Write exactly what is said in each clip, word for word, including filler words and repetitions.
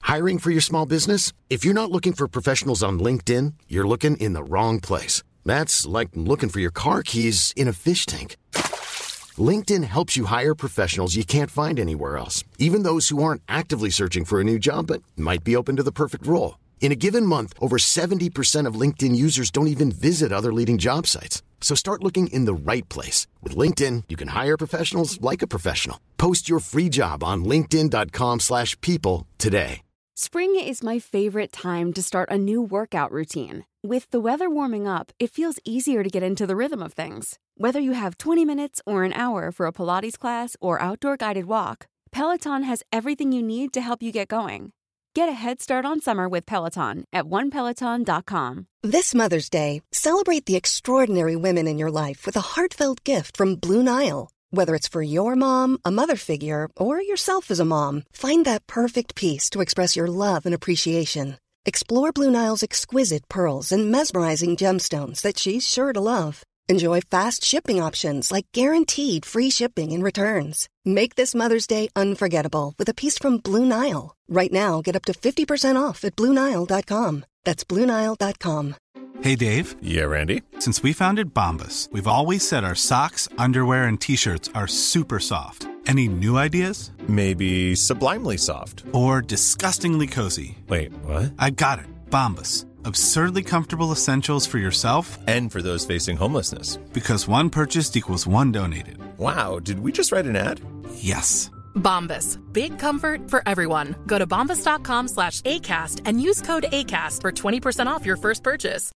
Hiring for your small business? If you're not looking for professionals on LinkedIn, you're looking in the wrong place. That's like looking for your car keys in a fish tank. LinkedIn helps you hire professionals you can't find anywhere else, even those who aren't actively searching for a new job but might be open to the perfect role. In a given month, over seventy percent of LinkedIn users don't even visit other leading job sites. So start looking in the right place. With LinkedIn, you can hire professionals like a professional. Post your free job on linkedin.com slash people today. Spring is my favorite time to start a new workout routine. With the weather warming up, it feels easier to get into the rhythm of things. Whether you have twenty minutes or an hour for a Pilates class or outdoor guided walk, Peloton has everything you need to help you get going. Get a head start on summer with Peloton at one peloton dot com. This Mother's Day, celebrate the extraordinary women in your life with a heartfelt gift from Blue Nile. Whether it's for your mom, a mother figure, or yourself as a mom, find that perfect piece to express your love and appreciation. Explore Blue Nile's exquisite pearls and mesmerizing gemstones that she's sure to love. Enjoy fast shipping options like guaranteed free shipping and returns. Make this Mother's Day unforgettable with a piece from Blue Nile. Right now, get up to fifty percent off at blue nile dot com. That's blue nile dot com. Hey, Dave. Yeah, Randy. Since we founded Bombas, we've always said our socks, underwear, and T-shirts are super soft. Any new ideas? Maybe sublimely soft. Or disgustingly cozy. Wait, what? I got it. Bombas. Absurdly comfortable essentials for yourself and for those facing homelessness. Because one purchased equals one donated. Wow, did we just write an ad? Yes. Bombas. Big comfort for everyone. Go to bombas.com slash ACAST and use code ACAST for twenty percent off your first purchase.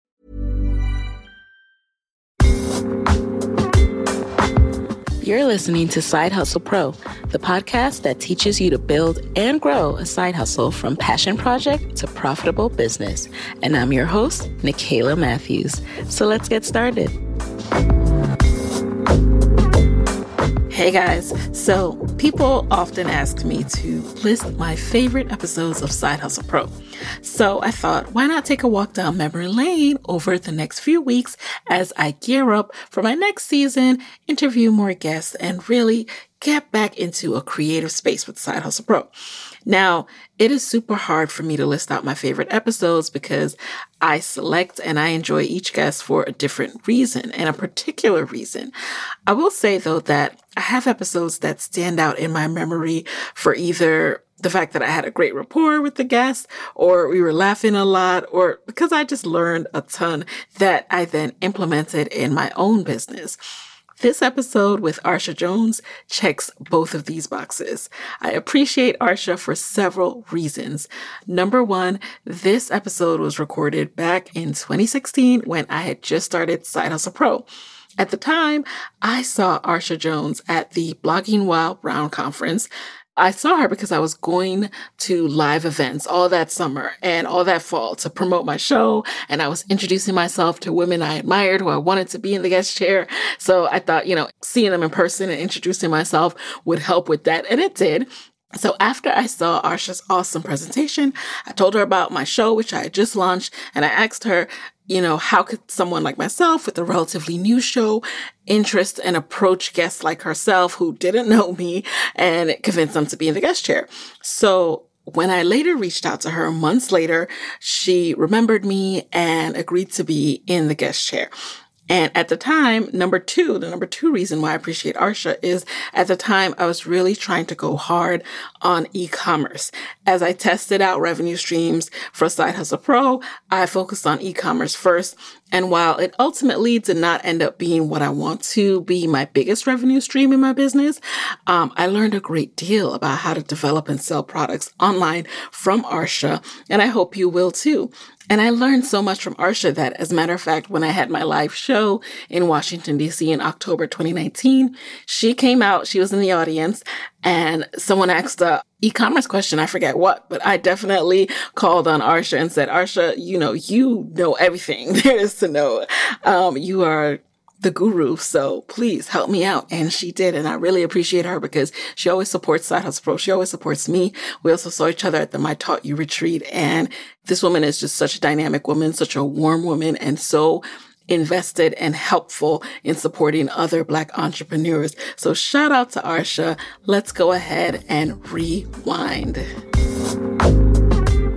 You're listening to Side Hustle Pro, the podcast that teaches you to build and grow a side hustle from passion project to profitable business. And I'm your host, Nicaila Matthews. So let's get started. Hey guys, so people often ask me to list my favorite episodes of Side Hustle Pro. So I thought, why not take a walk down memory lane over the next few weeks as I gear up for my next season, interview more guests, and really get back into a creative space with Side Hustle Pro. Now, it is super hard for me to list out my favorite episodes because I select and I enjoy each guest for a different reason and a particular reason. I will say, though, that I have episodes that stand out in my memory for either the fact that I had a great rapport with the guest, or we were laughing a lot, or because I just learned a ton that I then implemented in my own business. This episode with Arsha Jones checks both of these boxes. I appreciate Arsha for several reasons. Number one, this episode was recorded back in twenty sixteen when I had just started Side Hustle Pro. At the time, I saw Arsha Jones at the Blogging While Brown conference. I saw her because I was going to live events all that summer and all that fall to promote my show. And I was introducing myself to women I admired who I wanted to be in the guest chair. So I thought, you know, seeing them in person and introducing myself would help with that. And it did. So after I saw Arsha's awesome presentation, I told her about my show, which I had just launched. And I asked her, you know, how could someone like myself with a relatively new show interest and approach guests like herself who didn't know me and convince them to be in the guest chair? So when I later reached out to her months later, she remembered me and agreed to be in the guest chair. And at the time, number two, the number two reason why I appreciate Arsha is at the time I was really trying to go hard on e-commerce. As I tested out revenue streams for Side Hustle Pro, I focused on e-commerce first. And while it ultimately did not end up being what I want to be my biggest revenue stream in my business, um, I learned a great deal about how to develop and sell products online from Arsha, and I hope you will too. And I learned so much from Arsha that, as a matter of fact, when I had my live show in Washington, D C in October twenty nineteen, she came out, she was in the audience, and someone asked a e-commerce question, I forget what, but I definitely called on Arsha and said, Arsha, you know, you know everything there is to know. Um, you are the guru, so please help me out. And she did. And I really appreciate her because she always supports Side Hustle Pro. She always supports me. We also saw each other at the My Taught You retreat. And this woman is just such a dynamic woman, such a warm woman, and so invested and helpful in supporting other Black entrepreneurs. So shout out to Arsha. Let's go ahead and rewind.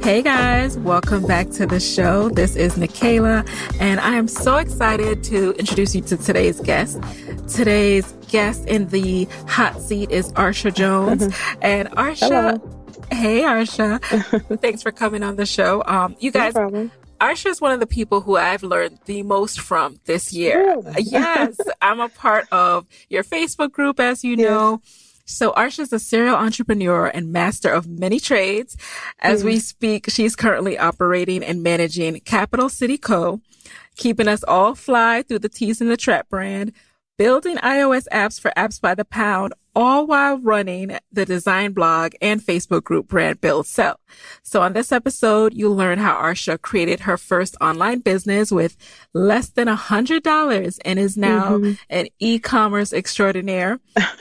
Hey guys, welcome back to the show. This is Nikayla, and I am so excited to introduce you to today's guest. Today's guest in the hot seat is Arsha Jones. And Arsha, Hello. Hey Arsha, thanks for coming on the show. Um, you guys, no problem. Arsha is one of the people who I've learned the most from this year. Really? Yes, I'm a part of your Facebook group, as you know. Yes. So Arsha is a serial entrepreneur and master of many trades. As mm. we speak, she's currently operating and managing Capital City Co., keeping us all fly through the Tease and the Trap brand, building iOS apps for Apps by the Pound, all while running the design blog and Facebook group Brand Build Sell. So on this episode, you'll learn how Arsha created her first online business with less than a hundred dollars and is now mm-hmm. an e-commerce extraordinaire.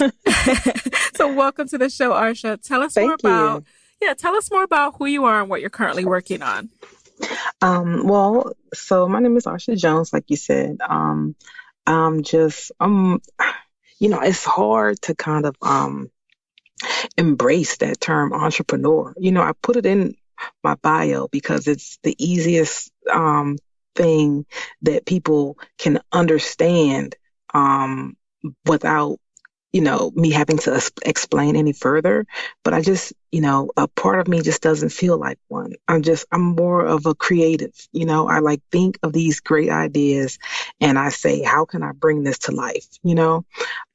So welcome to the show, Arsha. Tell us Thank more about, you. yeah, tell us more about who you are and what you're currently working on. Um, well, so my name is Arsha Jones, like you said. Um, I'm just, um, you know, it's hard to kind of um, embrace that term entrepreneur. You know, I put it in my bio because it's the easiest um, thing that people can understand um, without, you know, me having to es- explain any further. But I just, you know, a part of me just doesn't feel like one. I'm just, I'm more of a creative, you know, I like think of these great ideas and I say, how can I bring this to life? You know?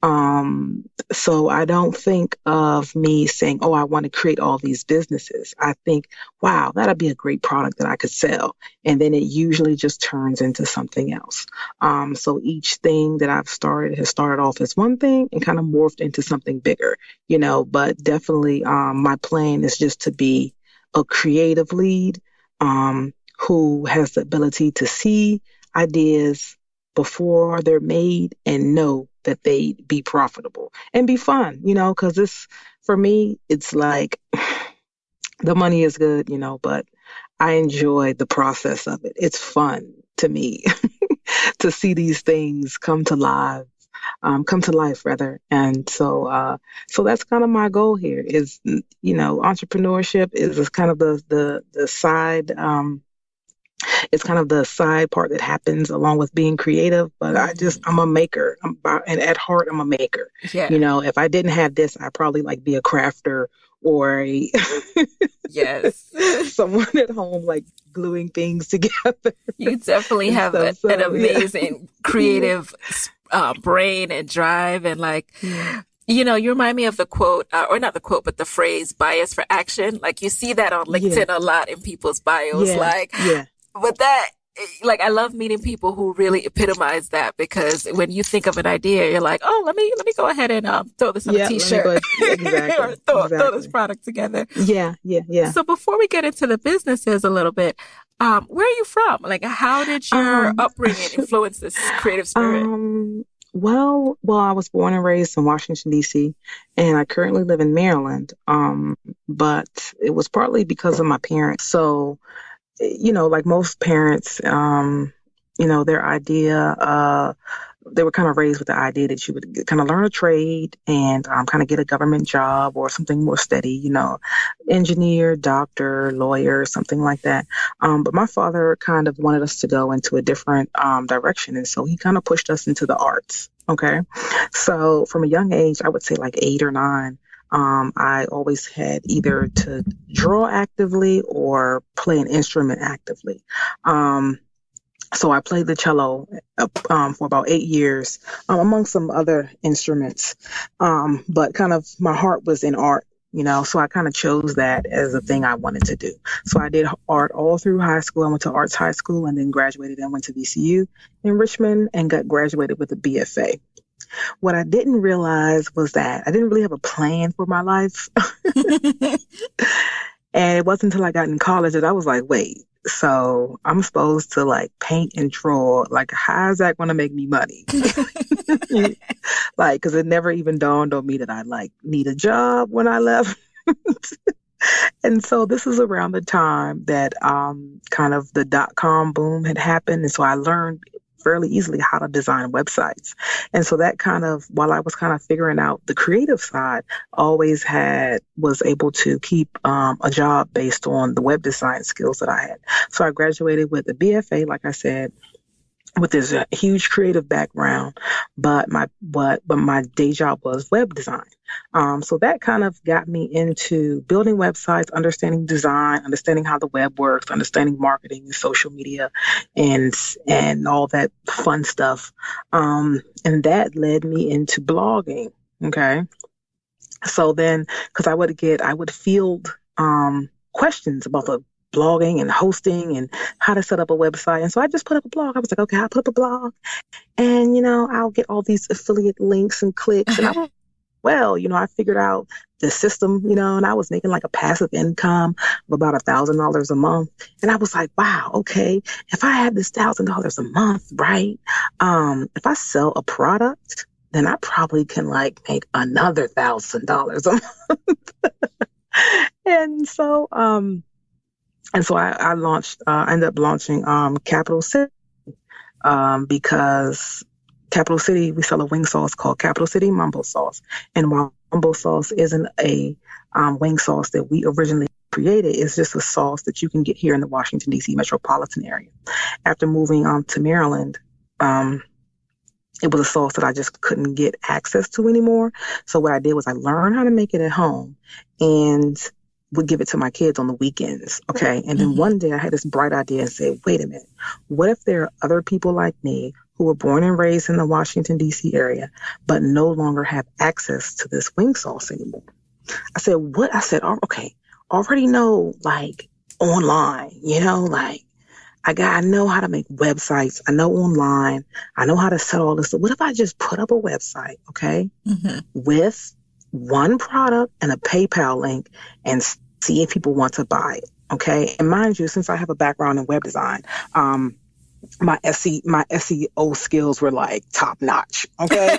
Um, so I don't think of me saying, oh, I want to create all these businesses. I think, wow, that'd be a great product that I could sell. And then it usually just turns into something else. Um, so each thing that I've started has started off as one thing and kind of morphed into something bigger, you know, but definitely, um, my plan is just to be a creative lead, um, who has the ability to see ideas before they're made and know that they be profitable and be fun, you know, because this, for me, it's like the money is good, you know, but I enjoy the process of it. It's fun to me to see these things come to life, um, come to life rather. And so, uh, so that's kind of my goal here is, you know, entrepreneurship is kind of the, the, the side, um, it's kind of the side part that happens along with being creative, but I just, I'm a maker. I'm about, and at heart, I'm a maker. Yeah. You know, if I didn't have this, I'd probably like be a crafter or a yes, someone at home like gluing things together. You definitely have so, a, so, an amazing yeah. creative uh, brain and drive, and like. Yeah. You know, you remind me of the quote, uh, or not the quote, but the phrase bias for action. Like you see that on LinkedIn yeah. a lot in people's bios. Yeah. Like, yeah. but that, like, I love meeting people who really epitomize that, because when you think of an idea, you're like, oh, let me, let me go ahead and um, throw this on yeah, a t-shirt go, exactly, or throw, exactly. throw this product together. Yeah. Yeah. Yeah. So before we get into the businesses a little bit, um, where are you from? Like, how did your um, upbringing influence this creative spirit? Um, Well, well, I was born and raised in Washington, D C, and I currently live in Maryland. Um, but it was partly because of my parents. So, you know, like most parents, um, you know, their idea, uh, they were kind of raised with the idea that you would kind of learn a trade and um, kind of get a government job or something more steady, you know, engineer, doctor, lawyer, something like that. Um, but my father kind of wanted us to go into a different um, direction. And so he kind of pushed us into the arts. Okay. So from a young age, I would say like eight or nine, um, I always had either to draw actively or play an instrument actively. Um, So I played the cello um, for about eight years, um, among some other instruments. Um, but kind of my heart was in art, you know, so I kind of chose that as a thing I wanted to do. So I did art all through high school. I went to Arts High School and then graduated and went to V C U in Richmond and got graduated with a B F A. What I didn't realize was that I didn't really have a plan for my life. And it wasn't until I got in college that I was like, wait, so I'm supposed to like paint and draw. Like, how is that going to make me money? Like, because it never even dawned on me that I like need a job when I left. And so this is around the time that um, kind of the dot-com boom had happened. And so I learned fairly easily how to design websites. And so that kind of, while I was kind of figuring out the creative side, always had, was able to keep um, a job based on the web design skills that I had. So I graduated with a B F A, like I said, with this uh, huge creative background, but my but but my day job was web design. Um, so that kind of got me into building websites, understanding design, understanding how the web works, understanding marketing and social media, and and all that fun stuff. Um, and that led me into blogging. Okay, so then because I would get I would field um, questions about the blogging and hosting and how to set up a website. And so I just put up a blog. I was like, okay, I'll put up a blog and, you know, I'll get all these affiliate links and clicks. And I, well, you know, I figured out the system, you know, and I was making like a passive income of about a thousand dollars a month. And I was like, wow, okay, if I had this thousand dollars a month, right? Um, if I sell a product, then I probably can like make another thousand dollars a month. And so, um, And so I, I launched, uh, I ended up launching um, Capital City um, because Capital City, we sell a wing sauce called Capital City Mumbo Sauce. And while Mumbo Sauce isn't a um, wing sauce that we originally created, it's just a sauce that you can get here in the Washington, D C metropolitan area. After moving um, to Maryland, um, it was a sauce that I just couldn't get access to anymore. So what I did was I learned how to make it at home and would give it to my kids on the weekends. Okay. And then mm-hmm. one day I had this bright idea and said, wait a minute, what if there are other people like me who were born and raised in the Washington, D C area, but no longer have access to this wing sauce anymore? I said, what? I said, oh, okay, already know like online, you know, like I got, I know how to make websites. I know online. I know how to set all this. So what if I just put up a website, okay, mm-hmm. with one product and a PayPal link and see if people want to buy it. Okay. And mind you, since I have a background in web design, um, my S E, my S E O skills were like top notch. Okay.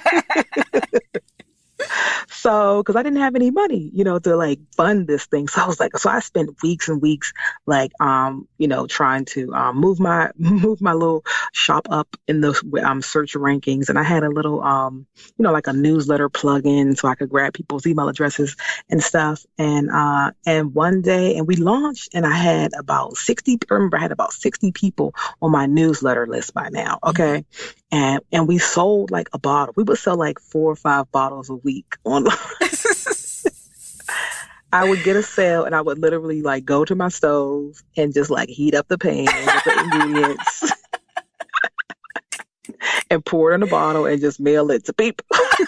So, cause I didn't have any money, you know, to like fund this thing. So I was like, so I spent weeks and weeks, like, um, you know, trying to, um, move my, move my little shop up in the, um, search rankings. And I had a little, um, you know, like a newsletter plugin so I could grab people's email addresses and stuff. And, uh, and one day, and we launched and I had about sixty, I remember I had about sixty people on my newsletter list by now. Okay. Mm-hmm. And, and we sold like a bottle. We would sell like four or five bottles a week online. I would get a sale and I would literally like go to my stove and just like heat up the pan with the ingredients and pour it in a bottle and just mail it to people.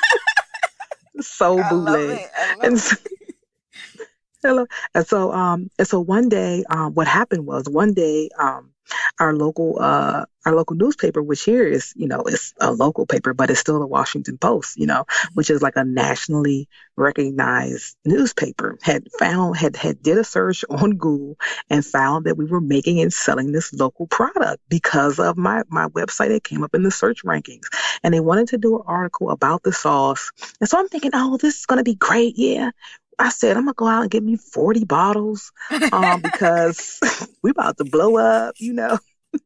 So bootleg. And so, hello. And so, um, and so one day, um, what happened was one day, um, our local, uh, our local newspaper, which here is, you know, it's a local paper, but it's still the Washington Post, you know, which is like a nationally recognized newspaper, had found, had, had did a search on Google and found that we were making and selling this local product because of my, my website. It came up in the search rankings and they wanted to do an article about the sauce. And so I'm thinking, oh, this is going to be great. Yeah. I said, I'm going to go out and get me forty bottles um, because we about to blow up, you know.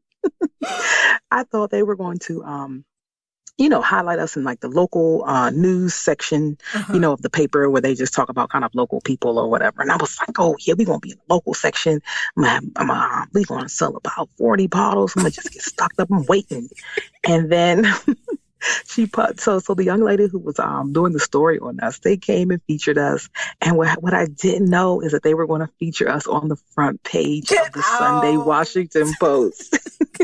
I thought they were going to, um, you know, highlight us in like the local uh, news section, uh-huh. you know, of the paper where they just talk about kind of local people or whatever. And I was like, oh, yeah, we're going to be in the local section. I'm gonna, I'm gonna, we're going to sell about forty bottles. I'm going to just get stocked up and waiting. And then... She put so so the young lady who was um doing the story on us, they came and featured us. And what what I didn't know is that they were going to feature us on the front page Get of the out. Sunday Washington Post.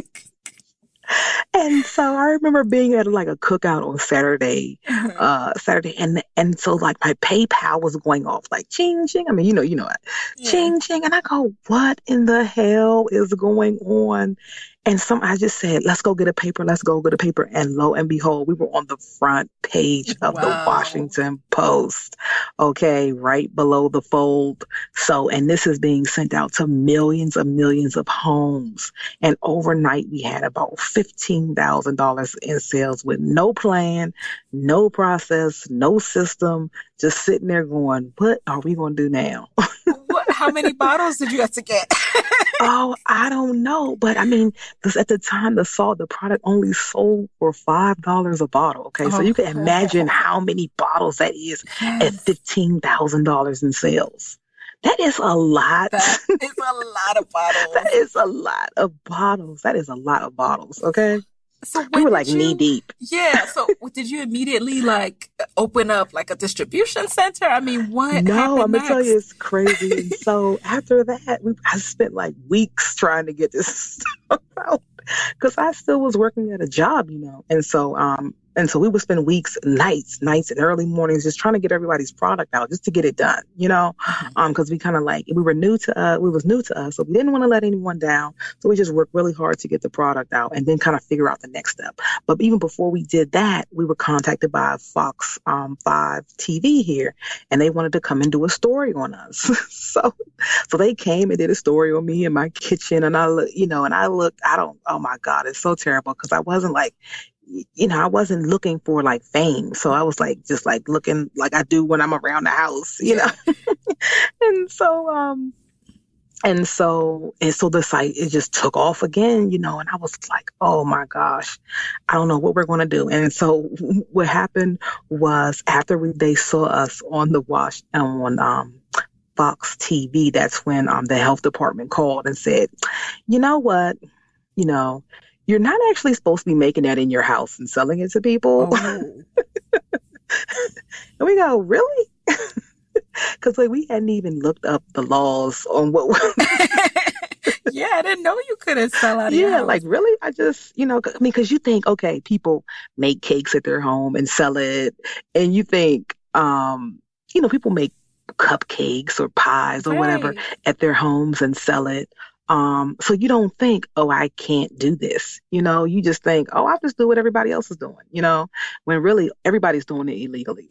And so I remember being at like a cookout on Saturday, mm-hmm. uh, Saturday, and and so like my PayPal was going off like ching ching. I mean, you know, you know, yeah. ching ching, and I go, what in the hell is going on? And some, I just said, let's go get a paper. Let's go get a paper. And lo and behold, we were on the front page of wow. the Washington Post. Okay. Right below the fold. So, and this is being sent out to millions of millions of homes. And overnight we had about fifteen thousand dollars in sales with no plan, no process, no system, just sitting there going, what are we going to do now? What? how many bottles did you have to get? Oh, I don't know. But I mean, because at the time, the salt, the product only sold for five dollars a bottle. Okay. So Oh. you can imagine how many bottles that is at fifteen thousand dollars in sales. That is a lot. That is a lot of bottles. That is a lot of bottles. That is a lot of bottles. Okay. So We when were did like you, knee deep. Yeah. So did you immediately like open up like a distribution center? I mean, what No, happened I'm gonna tell next? you, it's crazy. And so after that, we, I spent like weeks trying to get this stuff out because I still was working at a job, you know. And so, um, and so we would spend weeks, nights, nights, and early mornings just trying to get everybody's product out, just to get it done, you know. Mhm. Um, because we kind of like we were new to uh, we was new to us, so we didn't want to let anyone down. So we just worked really hard to get the product out, and then kind of figure out the next step. But even before we did that, we were contacted by Fox um, five T V here, and they wanted to come and do a story on us. so, so they came and did a story on me in my kitchen, and I, look, you know, and I looked. I don't. Oh my God, it's so terrible because I wasn't like, you know, I wasn't looking for like fame. So I was like, just like looking like I do when I'm around the house, you know. and so, um, and so, and so the site, it just took off again, you know, and I was like, oh my gosh, I don't know what we're going to do. And so what happened was after we, they saw us on the watch on, um, Fox T V, that's when um, the health department called and said, you know what, you know, you're not actually supposed to be making that in your house and selling it to people. Oh. And we go, really? Because like we hadn't even looked up the laws on what. Yeah, I didn't know you couldn't sell out of your Yeah, house. like really? I just, you know, I mean, because you think, okay, people make cakes at their home and sell it, and you think, um, you know, people make cupcakes or pies or whatever Right. at their homes and sell it. Um, so you don't think, oh, I can't do this. You know, you just think, oh, I'll just do what everybody else is doing, you know, when really everybody's doing it illegally.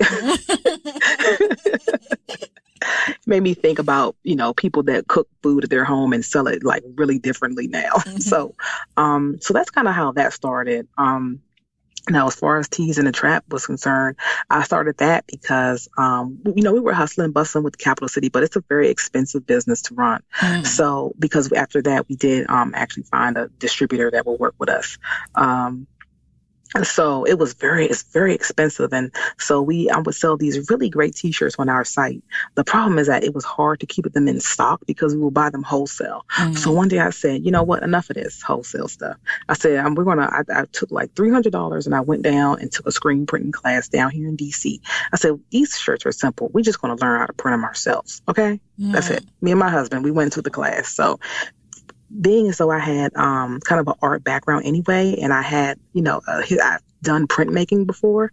Made me think about, you know, people that cook food at their home and sell it like really differently now. Mhm. So, um, so that's kind of how that started. Um, Now, as far as Teas in the Trap was concerned, I started that because, um, you know, we were hustling, bustling with Capital City, but it's a very expensive business to run. Mm. So, because after that, we did um, actually find a distributor that will work with us. Um, and so it was very, it's very expensive. And so we, I would sell these really great t-shirts on our site. The problem is that it was hard to keep them in stock because we will buy them wholesale. Mm. So one day I said, you know what, enough of this wholesale stuff. I said, um, we're going to, I, I took like three hundred dollars and I went down and took a screen printing class down here in D C. I said, these shirts are simple. We're just going to learn how to print them ourselves. Okay. That's Mm. it. Me and my husband, we went to the class. So being as though I had um, kind of an art background anyway, and I had, you know, uh, I've done printmaking before,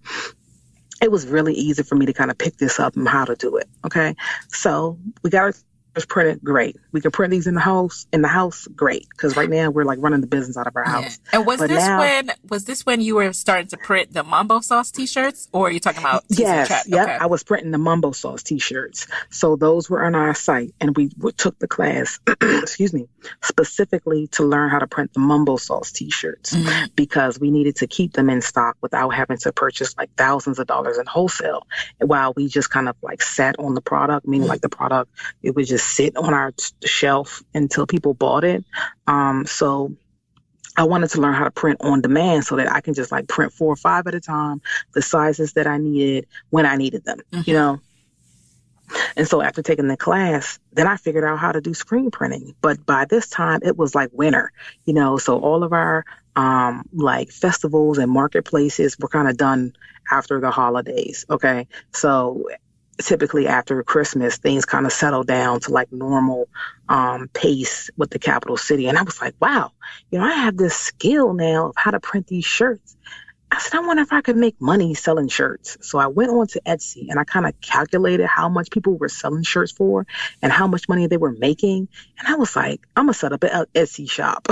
it was really easy for me to kind of pick this up and how to do it. Okay. So we got our shirts printed. Great. We can print these in the house, in the house. Great. Because right now we're like running the business out of our Yeah. house. And was But this now- when was this when you were starting to print the Mambo Sauce T-shirts, or are you talking about Teas in the Yes, Trap? yep. Okay. I was printing the Mumbo Sauce t-shirts. So those were on our site, and we w- took the class, excuse me, specifically to learn how to print the Mumbo Sauce t-shirts Mhm. because we needed to keep them in stock without having to purchase like thousands of dollars in wholesale. And while we just kind of like sat on the product, meaning like the product, it would just sit on our t- shelf until people bought it. Um, so I wanted to learn how to print on demand so that I can just like print four or five at a time, the sizes that I needed when I needed them, Mhm. you know? And so after taking the class, then I figured out how to do screen printing. But by this time it was like winter, you know, so all of our um, like festivals and marketplaces were kind of done after the holidays. Okay. So typically after Christmas, things kind of settle down to like normal um, pace with the capital city. And I was like, wow, you know, I have this skill now of how to print these shirts. I said, I wonder if I could make money selling shirts. So I went on to Etsy and I kind of calculated how much people were selling shirts for and how much money they were making. And I was like, I'm going to set up an Etsy shop.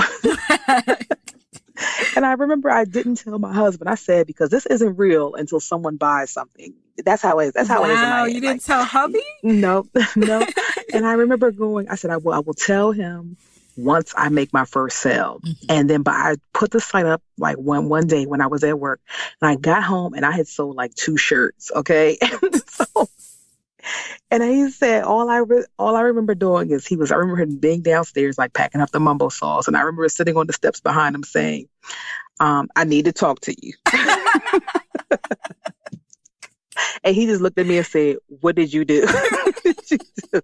And I remember I didn't tell my husband. I said, because this isn't real until someone buys something. That's how it is. That's how it is in my Wow, head. you didn't Like, tell hubby? no, no. And I remember going, I said, I will, I will tell him once I make my first sale. Mhm. And then, but I put the site up like one, one day when I was at work and I got home and I had sold like two shirts. Okay. And so And he said, all I re- all I remember doing is he was, I remember him being downstairs, like packing up the mumbo sauce. And I remember sitting on the steps behind him saying, um, I need to talk to you. And he just looked at me and said, what did you do? What did you do?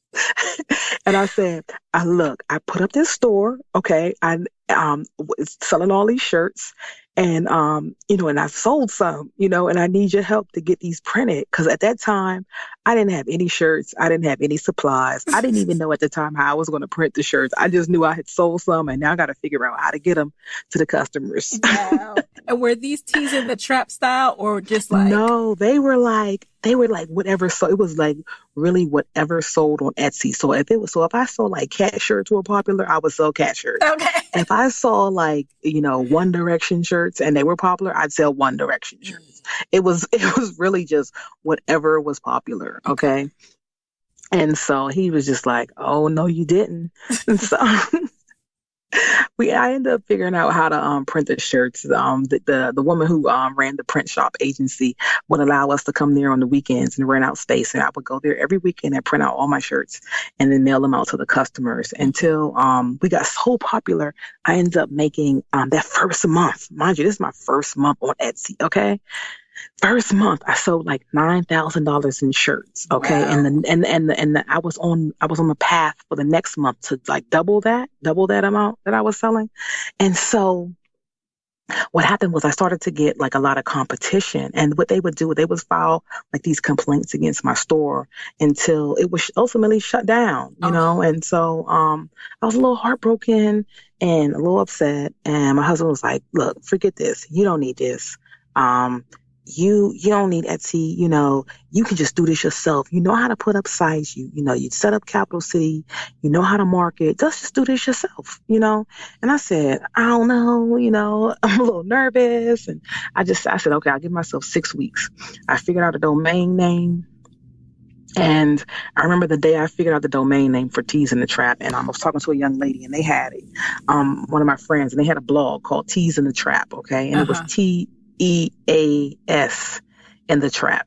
And I said, I look, I put up this store, okay, I um was selling all these shirts, and um, you know, and I sold some, you know, and I need your help to get these printed. Cause at that time I didn't have any shirts, I didn't have any supplies. I didn't even know at the time how I was going to print the shirts. I just knew I had sold some, and now I got to figure out how to get them to the customers. Wow. And were these tees in the trap style or just like? No, they were like, they were like whatever. So it was like really whatever sold on Etsy. So if it was, so if I saw like cat shirts were popular, I would sell cat shirts. Okay. If I saw like, you know, One Direction shirts and they were popular, I'd sell One Direction shirts. It was, it was really just whatever was popular. Okay. And so he was just like, oh no, you didn't. And so we, I ended up figuring out how to um, print the shirts. Um, the, the, the woman who um, ran the print shop agency would allow us to come there on the weekends and rent out space. And I would go there every weekend and print out all my shirts and then mail them out to the customers until um, we got so popular. I ended up making um, that first month, mind you, this is my first month on Etsy. Okay. First month, I sold like nine thousand dollars in shirts. Okay. Wow. And the, and, and, the, and the, I was on, I was on the path for the next month to like double that, double that amount that I was selling. And so what happened was I started to get like a lot of competition, and what they would do, they would file like these complaints against my store until it was ultimately shut down, you oh. know? And so, um, I was a little heartbroken and a little upset, and my husband was like, look, forget this. You don't need this. Um, You you don't need Etsy, you know, you can just do this yourself. You know how to put up sites, you you know, you set up Capital City, you know how to market, just just do this yourself, you know. And I said, I don't know, you know, I'm a little nervous. And I just I said, okay, I'll give myself six weeks. I figured out a domain name. And I remember the day I figured out the domain name for Tees in the Trap, and I was talking to a young lady, and they had it, um, one of my friends, and they had a blog called Tees in the Trap, okay, and uh-huh. it was T E A S in the trap.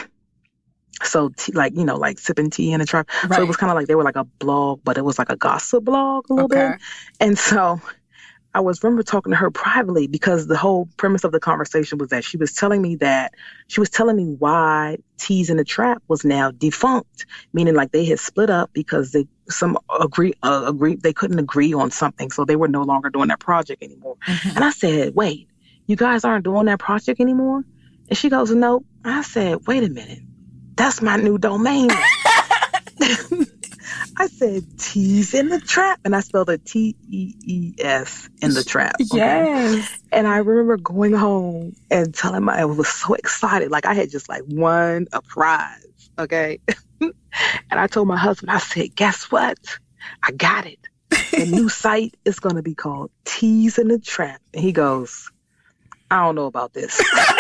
So t- like, you know, like sipping tea in the trap. Right. So it was kind of like, they were like a blog, but it was like a gossip blog a little okay. bit. And so I was remember talking to her privately, because the whole premise of the conversation was that she was telling me that she was telling me why Tees in the Trap was now defunct, meaning like they had split up because they some agree uh, agree they couldn't agree on something, so they were no longer doing that project anymore. Mm-hmm. And I said, wait, you guys aren't doing that project anymore? And she goes, no. I said, wait a minute. That's my new domain. I said, Tees in the Trap. And I spelled it T E E S in the Trap. Okay? Yes. And I remember going home and telling my, I was so excited. Like I had just like won a prize. Okay. And I told my husband, I said, guess what? I got it. The new site is going to be called Tees in the Trap. And he goes, I don't know about this.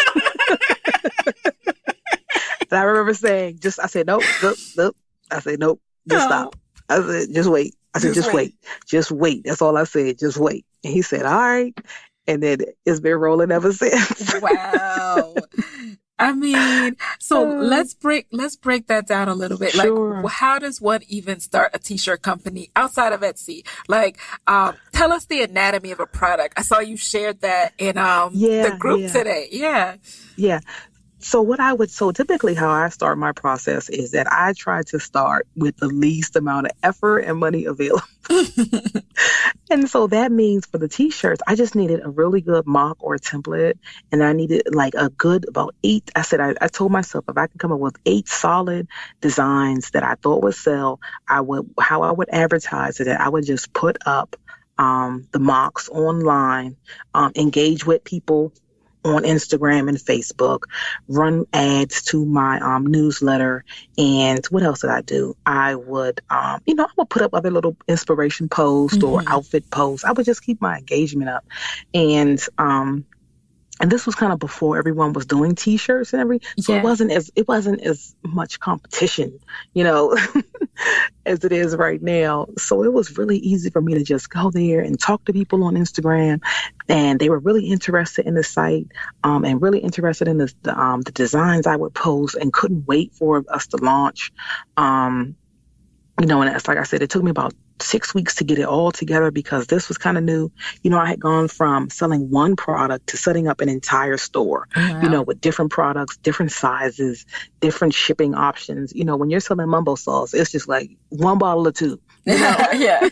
And I remember saying, just, I said, nope, nope, nope. I said, nope, just no. stop. I said, just wait. I said, just, just wait. wait. Just wait. That's all I said. Just wait. And he said, all right. And then it's been rolling ever since. Wow. I mean, so uh, let's break, let's break that down a little bit. Sure. Like, how does one even start a t-shirt company outside of Etsy? Like, um, tell us the anatomy of a product. I saw you shared that in, um, yeah, the group yeah. today. Yeah. Yeah. So what I would, so typically how I start my process is that I try to start with the least amount of effort and money available. And so that means for the t-shirts, I just needed a really good mock or a template. And I needed like a good about eight. I said, I, I told myself if I could come up with eight solid designs that I thought would sell, I would, how I would advertise it, I would just put up um, the mocks online, um, engage with people on Instagram and Facebook, run ads to my um, newsletter. And what else did I do? I would, um, you know, I would put up other little inspiration posts mm-hmm. or outfit posts. I would just keep my engagement up. And um, and this was kind of before everyone was doing t-shirts and everything. So Yeah. it wasn't as, it wasn't as much competition, you know, as it is right now. So it was really easy for me to just go there and talk to people on Instagram. And they were really interested in the site, um, and really interested in the, the, um, the designs I would post, and couldn't wait for us to launch. Um, you know, and it's like I said, it took me about six weeks to get it all together because this was kind of new. You know, I had gone from selling one product to setting up an entire store, Wow. you know, with different products, different sizes, different shipping options. You know, when you're selling mumbo sauce, it's just like one bottle or two. You know? Yeah.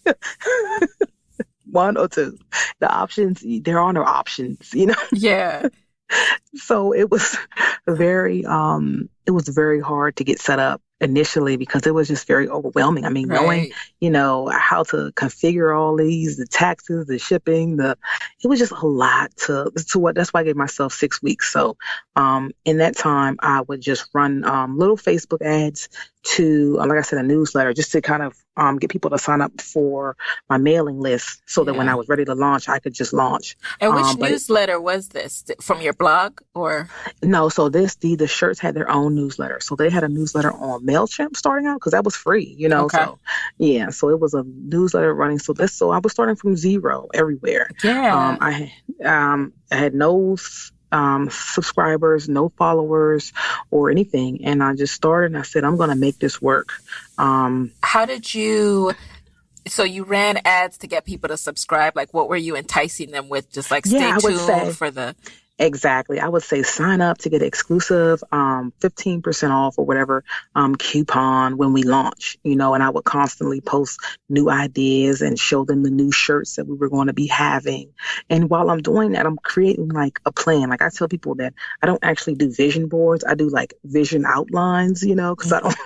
One or two. The options, there are no options, you know? Yeah. So it was very, um, it was very hard to get set up initially because it was just very overwhelming. I mean, knowing, Right. you know, how to configure all these, the taxes, the shipping, the, it was just a lot to, to what, that's why I gave myself six weeks. So, um, in that time, I would just run, um, little Facebook ads to, uh, like I said, a newsletter just to kind of, um, get people to sign up for my mailing list so that when Yeah. I was ready to launch, I could just launch. And which Um, but- newsletter was this? From your blog or? No, so this, the, the shirts had their own newsletter. So they had a newsletter on MailChimp starting out because that was free, you know? Okay. So yeah, so it was a newsletter running. So this, so I was starting from zero everywhere. Yeah. Um, I, um, I had no, um, subscribers, no followers or anything. And I just started and I said, I'm going to make this work. Um, How did you, so you ran ads to get people to subscribe? Like what were you enticing them with? Just like stay Yeah, I would tuned say- for the, Exactly. I would say sign up to get exclusive um, fifteen percent off or whatever um, coupon when we launch, you know, and I would constantly post new ideas and show them the new shirts that we were going to be having. And while I'm doing that, I'm creating like a plan. Like I tell people that I don't actually do vision boards. I do like vision outlines, you know, because I don't.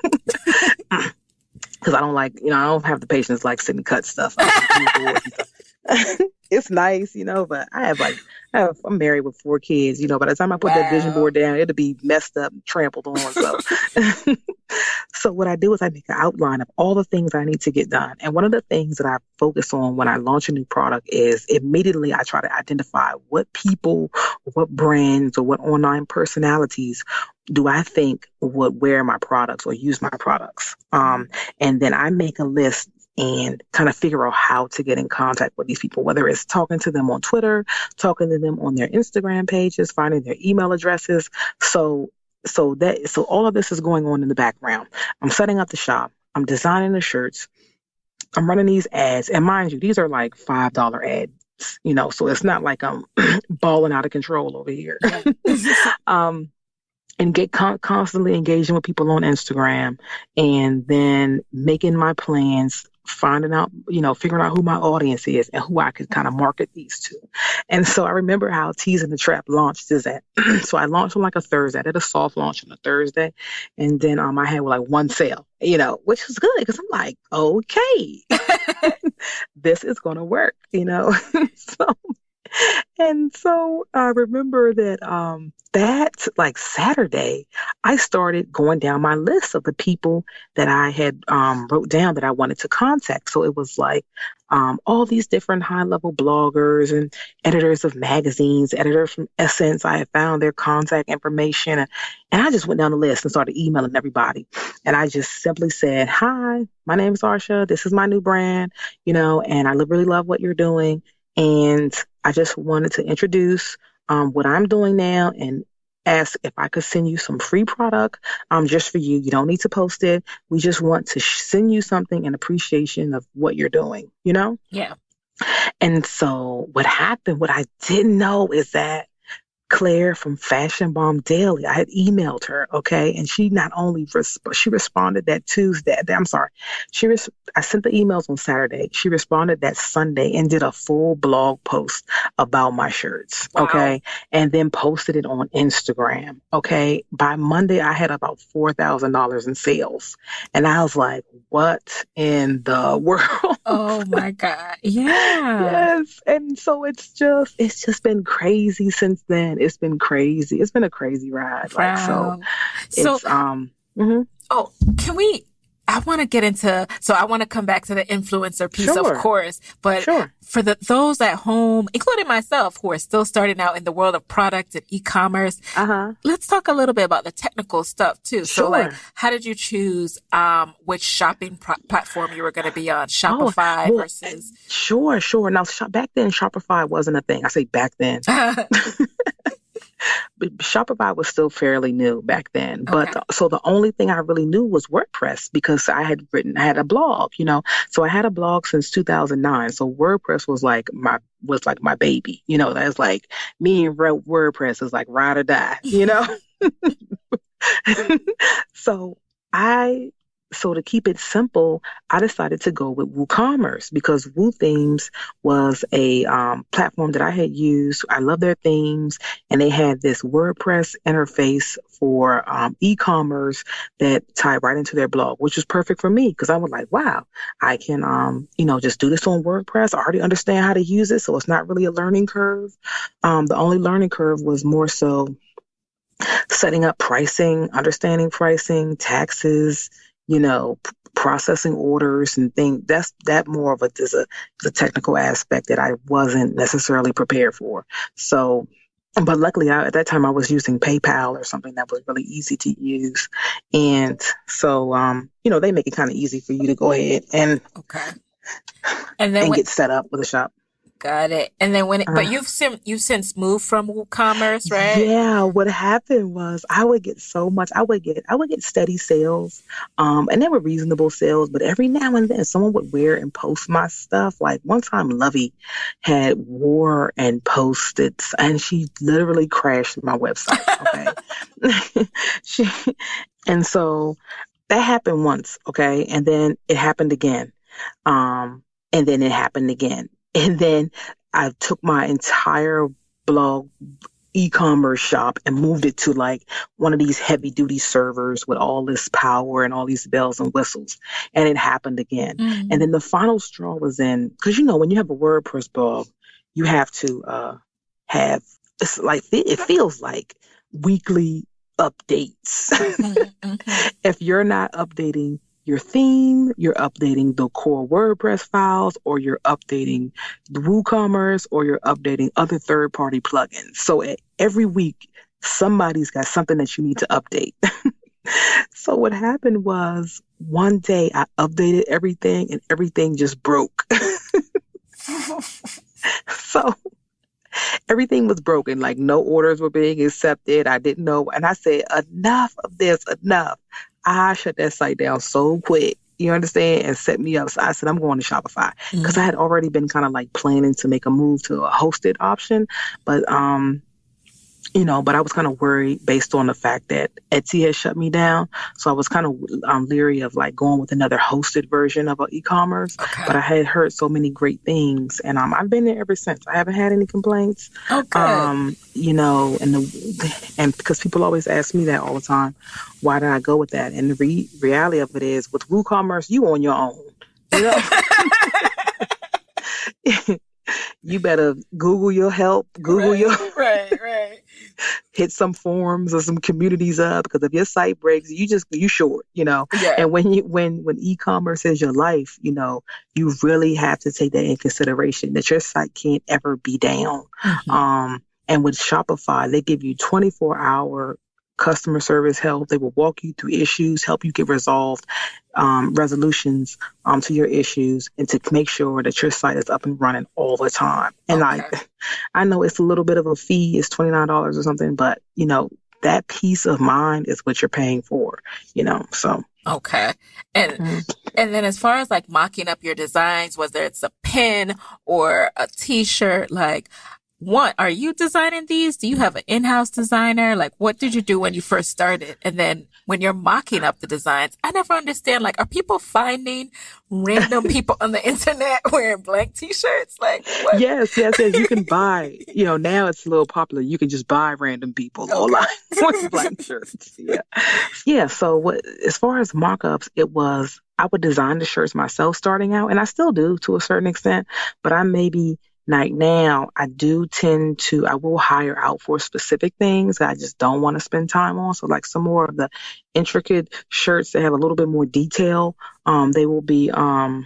Because I don't like, you know, I don't have the patience like sit and cut stuff. I do boards and stuff. It's nice, you know, but I have like, I have, I'm married with four kids, you know, by the time I put that vision Wow. board down, it'll be messed up and trampled on. So, so what I do is I make an outline of all the things I need to get done. And one of the things that I focus on when I launch a new product is immediately I try to identify what people, what brands, or what online personalities do I think would wear my products or use my products. Um, and then I make a list and kind of figure out how to get in contact with these people, whether it's talking to them on Twitter, talking to them on their Instagram pages, finding their email addresses. So, so that, so all of this is going on in the background. I'm setting up the shop. I'm designing the shirts. I'm running these ads. And mind you, these are like five dollar ads, you know, so it's not like I'm balling out of control over here. um, and get con- constantly engaging with people on Instagram and then making my plans, finding out, you know, figuring out who my audience is and who I could kind of market these to. And so I remember how Teasing the Trap launched is that. So I launched on like a Thursday. I did a soft launch on a Thursday. And then um, I had like one sale, you know, which was good because I'm like, okay, this is going to work, you know. so And so I remember that um, that like Saturday, I started going down my list of the people that I had um, wrote down that I wanted to contact. So it was like um, all these different high level bloggers and editors of magazines, editors from Essence. I had found their contact information and, and I just went down the list and started emailing everybody. And I just simply said, hi, my name is Arsha. This is my new brand, you know, and I really love what you're doing. And I just wanted to introduce um, what I'm doing now and ask if I could send you some free product um, just for you. You don't need to post it. We just want to sh- send you something in appreciation of what you're doing, you know? Yeah. And so what happened, what I didn't know is that Claire from Fashion Bomb Daily, I had emailed her, okay, and she not only resp- she responded that Tuesday. I'm sorry, she res- I sent the emails on Saturday. She responded that Sunday and did a full blog post about my shirts, Wow. okay, and then posted it on Instagram, okay. By Monday, I had about four thousand dollars in sales, and I was like, "What in the world?" Oh my God! Yeah. Yes, and so it's just it's just been crazy since then. It's been crazy. It's been a crazy ride. Like so, Wow. So, it's um. mhm. oh, can we? I want to get into, so I want to come back to the influencer piece, Sure. of course, but Sure. for the those at home, including myself, who are still starting out in the world of product and e-commerce, Uh-huh. let's talk a little bit about the technical stuff too. So Sure. like, how did you choose um which shopping pro- platform you were going to be on? Shopify Oh, well, versus... Sure, sure. Now, sh- back then, Shopify wasn't a thing. I say back then. But Shopify was still fairly new back then. But Okay. so the only thing I really knew was WordPress because I had written, I had a blog, you know. So I had a blog since two thousand nine. So WordPress was like my was like my baby, you know. That's like me and Ro- WordPress is like ride or die, you know. so I so to keep it simple, I decided to go with WooCommerce because WooThemes was a um, platform that I had used. I love their themes, and they had this WordPress interface for um, e-commerce that tied right into their blog, which was perfect for me because I was like, wow, I can, um, you know, just do this on WordPress. I already understand how to use it, so it's not really a learning curve. Um, the only learning curve was more so setting up pricing, understanding pricing, taxes, you know, p- processing orders and things. That's that more of a, is a, is a technical aspect that I wasn't necessarily prepared for. So, but luckily I, at that time I was using PayPal or something that was really easy to use. And so, um, you know, they make it kind of easy for you to go ahead and, Okay. And then and when, get set up with a shop. got it. And then when it, Uh, but you've sim, you've since moved from WooCommerce, right? Yeah, what happened was I would get so much. I would get I would get steady sales, um, and they were reasonable sales. But every now and then, someone would wear and post my stuff. Like one time, Lovey had wore and posted, and she literally crashed my website. Okay, she, and so that happened once. Okay, and then it happened again, um, and then it happened again. And then I took my entire blog e-commerce shop and moved it to like one of these heavy duty servers with all this power and all these bells and whistles. And it happened again. Mhm. And then the final straw was in, because you know, when you have a WordPress blog, you have to uh, have, it's like, it feels like weekly updates. Mhm, mhm. If you're not updating your theme, you're updating the core WordPress files, or you're updating the WooCommerce, or you're updating other third-party plugins. So e- every week, somebody's got something that you need to update. So what happened was one day I updated everything and everything just broke. So everything was broken, like no orders were being accepted. I didn't know. And I said, enough of this, enough. I shut that site down so quick, you understand, and set me up. So I said, I'm going to Shopify because I had already been kind of like planning to make a move to a hosted option. But, um, you know, but I was kind of worried based on the fact that Etsy had shut me down. So I was kind of um, leery of like going with another hosted version of e-commerce. Okay. But I had heard so many great things, and um, I've been there ever since. I haven't had any complaints. Okay. Um, you know, and the and because people always ask me that all the time, why did I go with that? And the re- reality of it is, with WooCommerce, you on your own. You know. You better Google your help, Google right, your right, right. hit some forums or some communities up, because if your site breaks, you just you short, you know. Yeah. And when you when when e-commerce is your life, you know, you really have to take that in consideration, that your site can't ever be down. Mhm. Um, and with Shopify, they give you twenty-four hour customer service help. They will walk you through issues, help you get resolved, um, resolutions um, to your issues, and to make sure that your site is up and running all the time. And Okay. I, I know it's a little bit of a fee, it's twenty-nine dollars or something, but you know, that peace of mind is what you're paying for, you know, so. Okay. And Mhm. and then as far as like mocking up your designs, whether it's a pin or a t-shirt, like one, are you designing these? Do you have an in-house designer? Like, what did you do when you first started? And then when you're mocking up the designs, I never understand, like, are people finding random people on the internet wearing blank t-shirts? Like, what? Yes, yes, yes. You can buy, you know, now it's a little popular. You can just buy random people online with blank shirts. Yeah. Yeah. So what, as far as mock-ups, it was, I would design the shirts myself starting out, and I still do to a certain extent, but I maybe Right now, I do tend to, I will hire out for specific things that I just don't want to spend time on. So like some more of the intricate shirts that have a little bit more detail, um, they will be, um,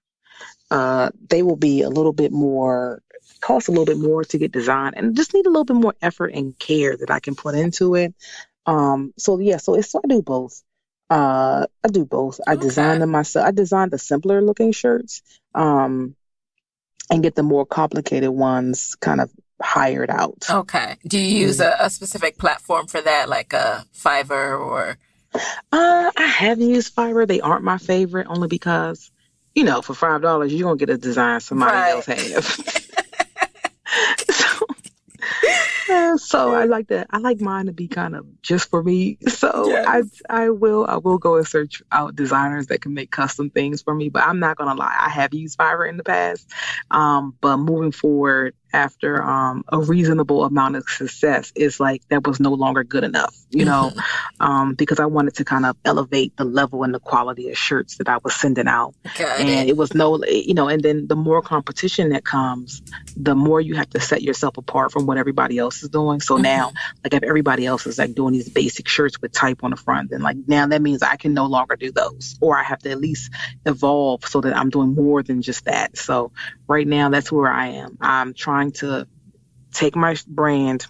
uh, they will be a little bit more, cost a little bit more to get designed and just need a little bit more effort and care that I can put into it. Um, so yeah, so it's, so I do both. Uh, I do both. I Okay. design them myself. I design the simpler looking shirts. Um, and get the more complicated ones kind of hired out. Okay. Do you use a, a specific platform for that, like a Fiverr or? Uh, I have used Fiverr. They aren't my favorite, only because, you know, for five dollars you're gonna get a design somebody Right. else has. so, uh, so I like that. I like mine to be kind of just for me. So Yes. I I will I will go and search out designers that can make custom things for me. But I'm not gonna lie, I have used Fiverr in the past. Um, but moving forward, after um, a reasonable amount of success, is like that was no longer good enough, you know, Mm-hmm. um, because I wanted to kind of elevate the level and the quality of shirts that I was sending out. Got And it. it was no, you know, and then the more competition that comes, the more you have to set yourself apart from what everybody else is doing. So now, like if everybody else is like doing these basic shirts with type on the front, then like now that means I can no longer do those, or I have to at least evolve so that I'm doing more than just that. So right now, that's where I am. I'm trying to take my brand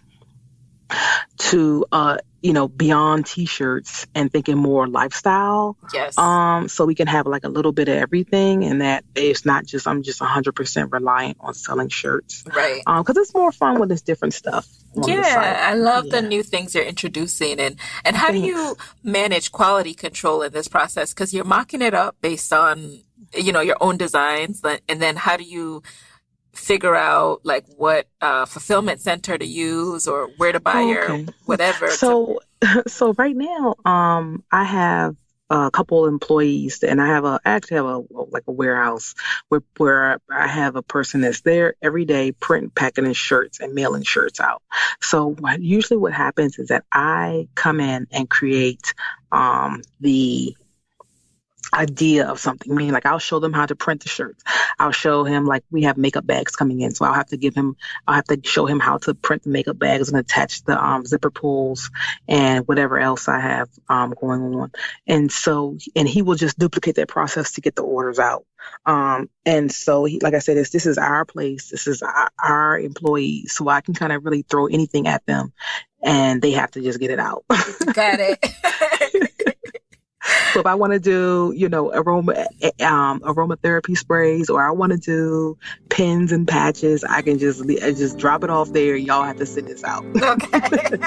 to, uh, you know, beyond t-shirts and thinking more lifestyle. Yes. Um, so we can have like a little bit of everything, and that it's not just, I'm just one hundred percent reliant on selling shirts. Right. Um, cause it's more fun when it's different stuff on the Yeah, site. I love the Yeah. new things you're introducing. And, and how do Thanks. you manage quality control in this process? Because you're mocking it up based on, you know, your own designs. but- And then how do you figure out like what uh, fulfillment center to use or where to buy your Okay. whatever? to- So, so right now, um, I have a couple employees, and I have a, I actually have a like a warehouse where where I have a person that's there every day, printing, packing shirts and mailing shirts out. So what, usually what happens is that I come in and create um, the idea of something. Meaning, like I'll show them how to print the shirts. I'll show him, like we have makeup bags coming in, so I'll have to give him, I'll have to show him how to print the makeup bags and attach the um, zipper pulls and whatever else I have um, going on. And so, and he will just duplicate that process to get the orders out. Um, and so, he, like I said, this this is our place. This is our, our employees, so I can kind of really throw anything at them, and they have to just get it out. Got it. So if I want to do, you know, aroma, um, aromatherapy sprays, or I want to do pins and patches, I can just I just drop it off there. Y'all have to send this out. Okay.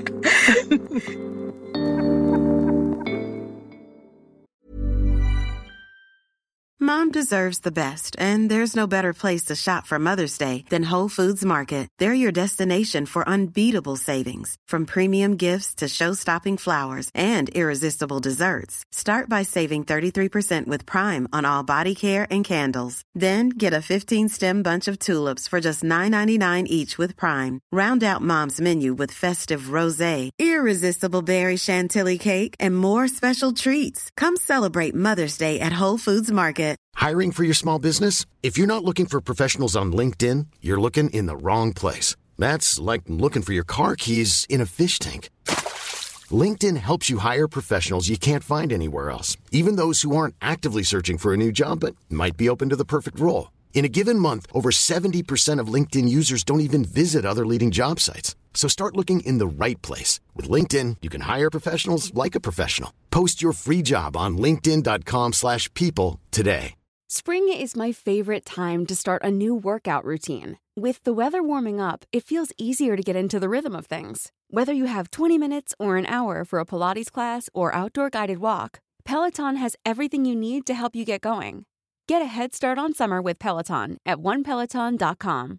Mom deserves the best, and there's no better place to shop for Mother's Day than Whole Foods Market. They're your destination for unbeatable savings, from premium gifts to show-stopping flowers and irresistible desserts. Start by saving thirty-three percent with Prime on all body care and candles. Then get a fifteen-stem bunch of tulips for just nine ninety-nine each with Prime. Round out Mom's menu with festive rosé, irresistible berry chantilly cake, and more special treats. Come celebrate Mother's Day at Whole Foods Market. Hiring for your small business? If you're not looking for professionals on LinkedIn, you're looking in the wrong place. That's like looking for your car keys in a fish tank. LinkedIn helps you hire professionals you can't find anywhere else, even those who aren't actively searching for a new job but might be open to the perfect role. In a given month, over seventy percent of LinkedIn users don't even visit other leading job sites. So start looking in the right place. With LinkedIn, you can hire professionals like a professional. Post your free job on linkedin dot com slash people today. Spring is my favorite time to start a new workout routine. With the weather warming up, it feels easier to get into the rhythm of things. Whether you have twenty minutes or an hour for a Pilates class or outdoor guided walk, Peloton has everything you need to help you get going. Get a head start on summer with Peloton at one peloton dot com.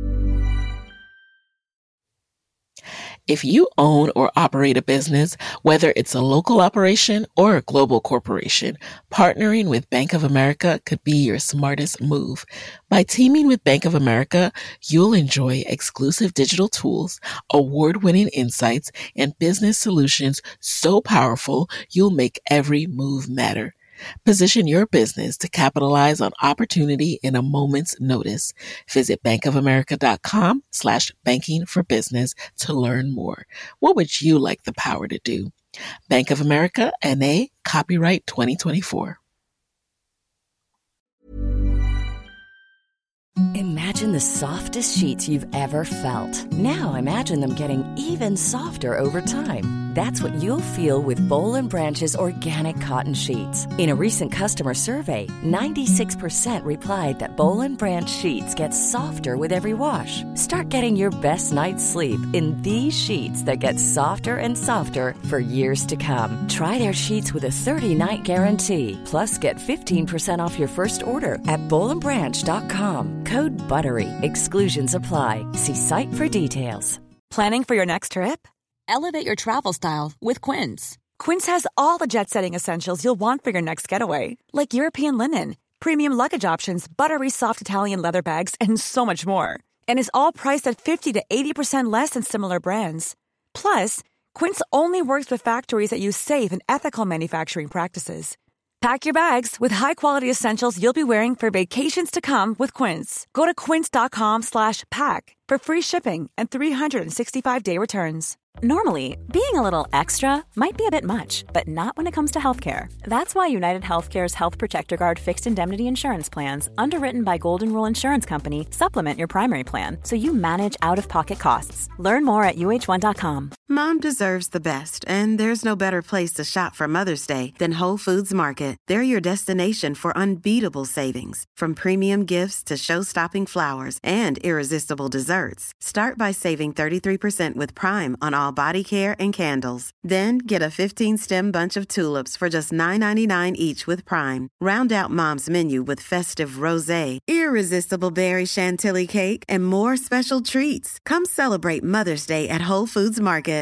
If you own or operate a business, whether it's a local operation or a global corporation, partnering with Bank of America could be your smartest move. By teaming with Bank of America, you'll enjoy exclusive digital tools, award-winning insights, and business solutions so powerful you'll make every move matter. Position your business to capitalize on opportunity in a moment's notice. Visit bankofamerica.com slash banking for business to learn more. What would you like the power to do? Bank of America, N A, copyright twenty twenty-four. Imagine the softest sheets you've ever felt. Now imagine them getting even softer over time. That's what you'll feel with Boll and Branch's organic cotton sheets. In a recent customer survey, ninety-six percent replied that Boll and Branch sheets get softer with every wash. Start getting your best night's sleep in these sheets that get softer and softer for years to come. Try their sheets with a thirty-night guarantee. Plus, get fifteen percent off your first order at boll and branch dot com. Code BUTTERY. Exclusions apply. See site for details. Planning for your next trip? Elevate your travel style with Quince. Quince has all the jet-setting essentials you'll want for your next getaway, like European linen, premium luggage options, buttery soft Italian leather bags, and so much more. And is all priced at fifty to eighty percent less than similar brands. Plus, Quince only works with factories that use safe and ethical manufacturing practices. Pack your bags with high-quality essentials you'll be wearing for vacations to come with Quince. Go to quince.com slash pack for free shipping and three sixty-five day returns. Normally, being a little extra might be a bit much, but not when it comes to healthcare. That's why United Healthcare's Health Protector Guard fixed indemnity insurance plans, underwritten by Golden Rule Insurance Company, supplement your primary plan so you manage out-of-pocket costs. Learn more at U H one dot com. Mom deserves the best, and there's no better place to shop for Mother's Day than Whole Foods Market. They're your destination for unbeatable savings, from premium gifts to show-stopping flowers and irresistible desserts. Start by saving thirty-three percent with Prime on all body care and candles. Then get a fifteen-stem bunch of tulips for just nine ninety-nine each with Prime. Round out Mom's menu with festive rosé, irresistible berry chantilly cake, and more special treats. Come celebrate Mother's Day at Whole Foods Market.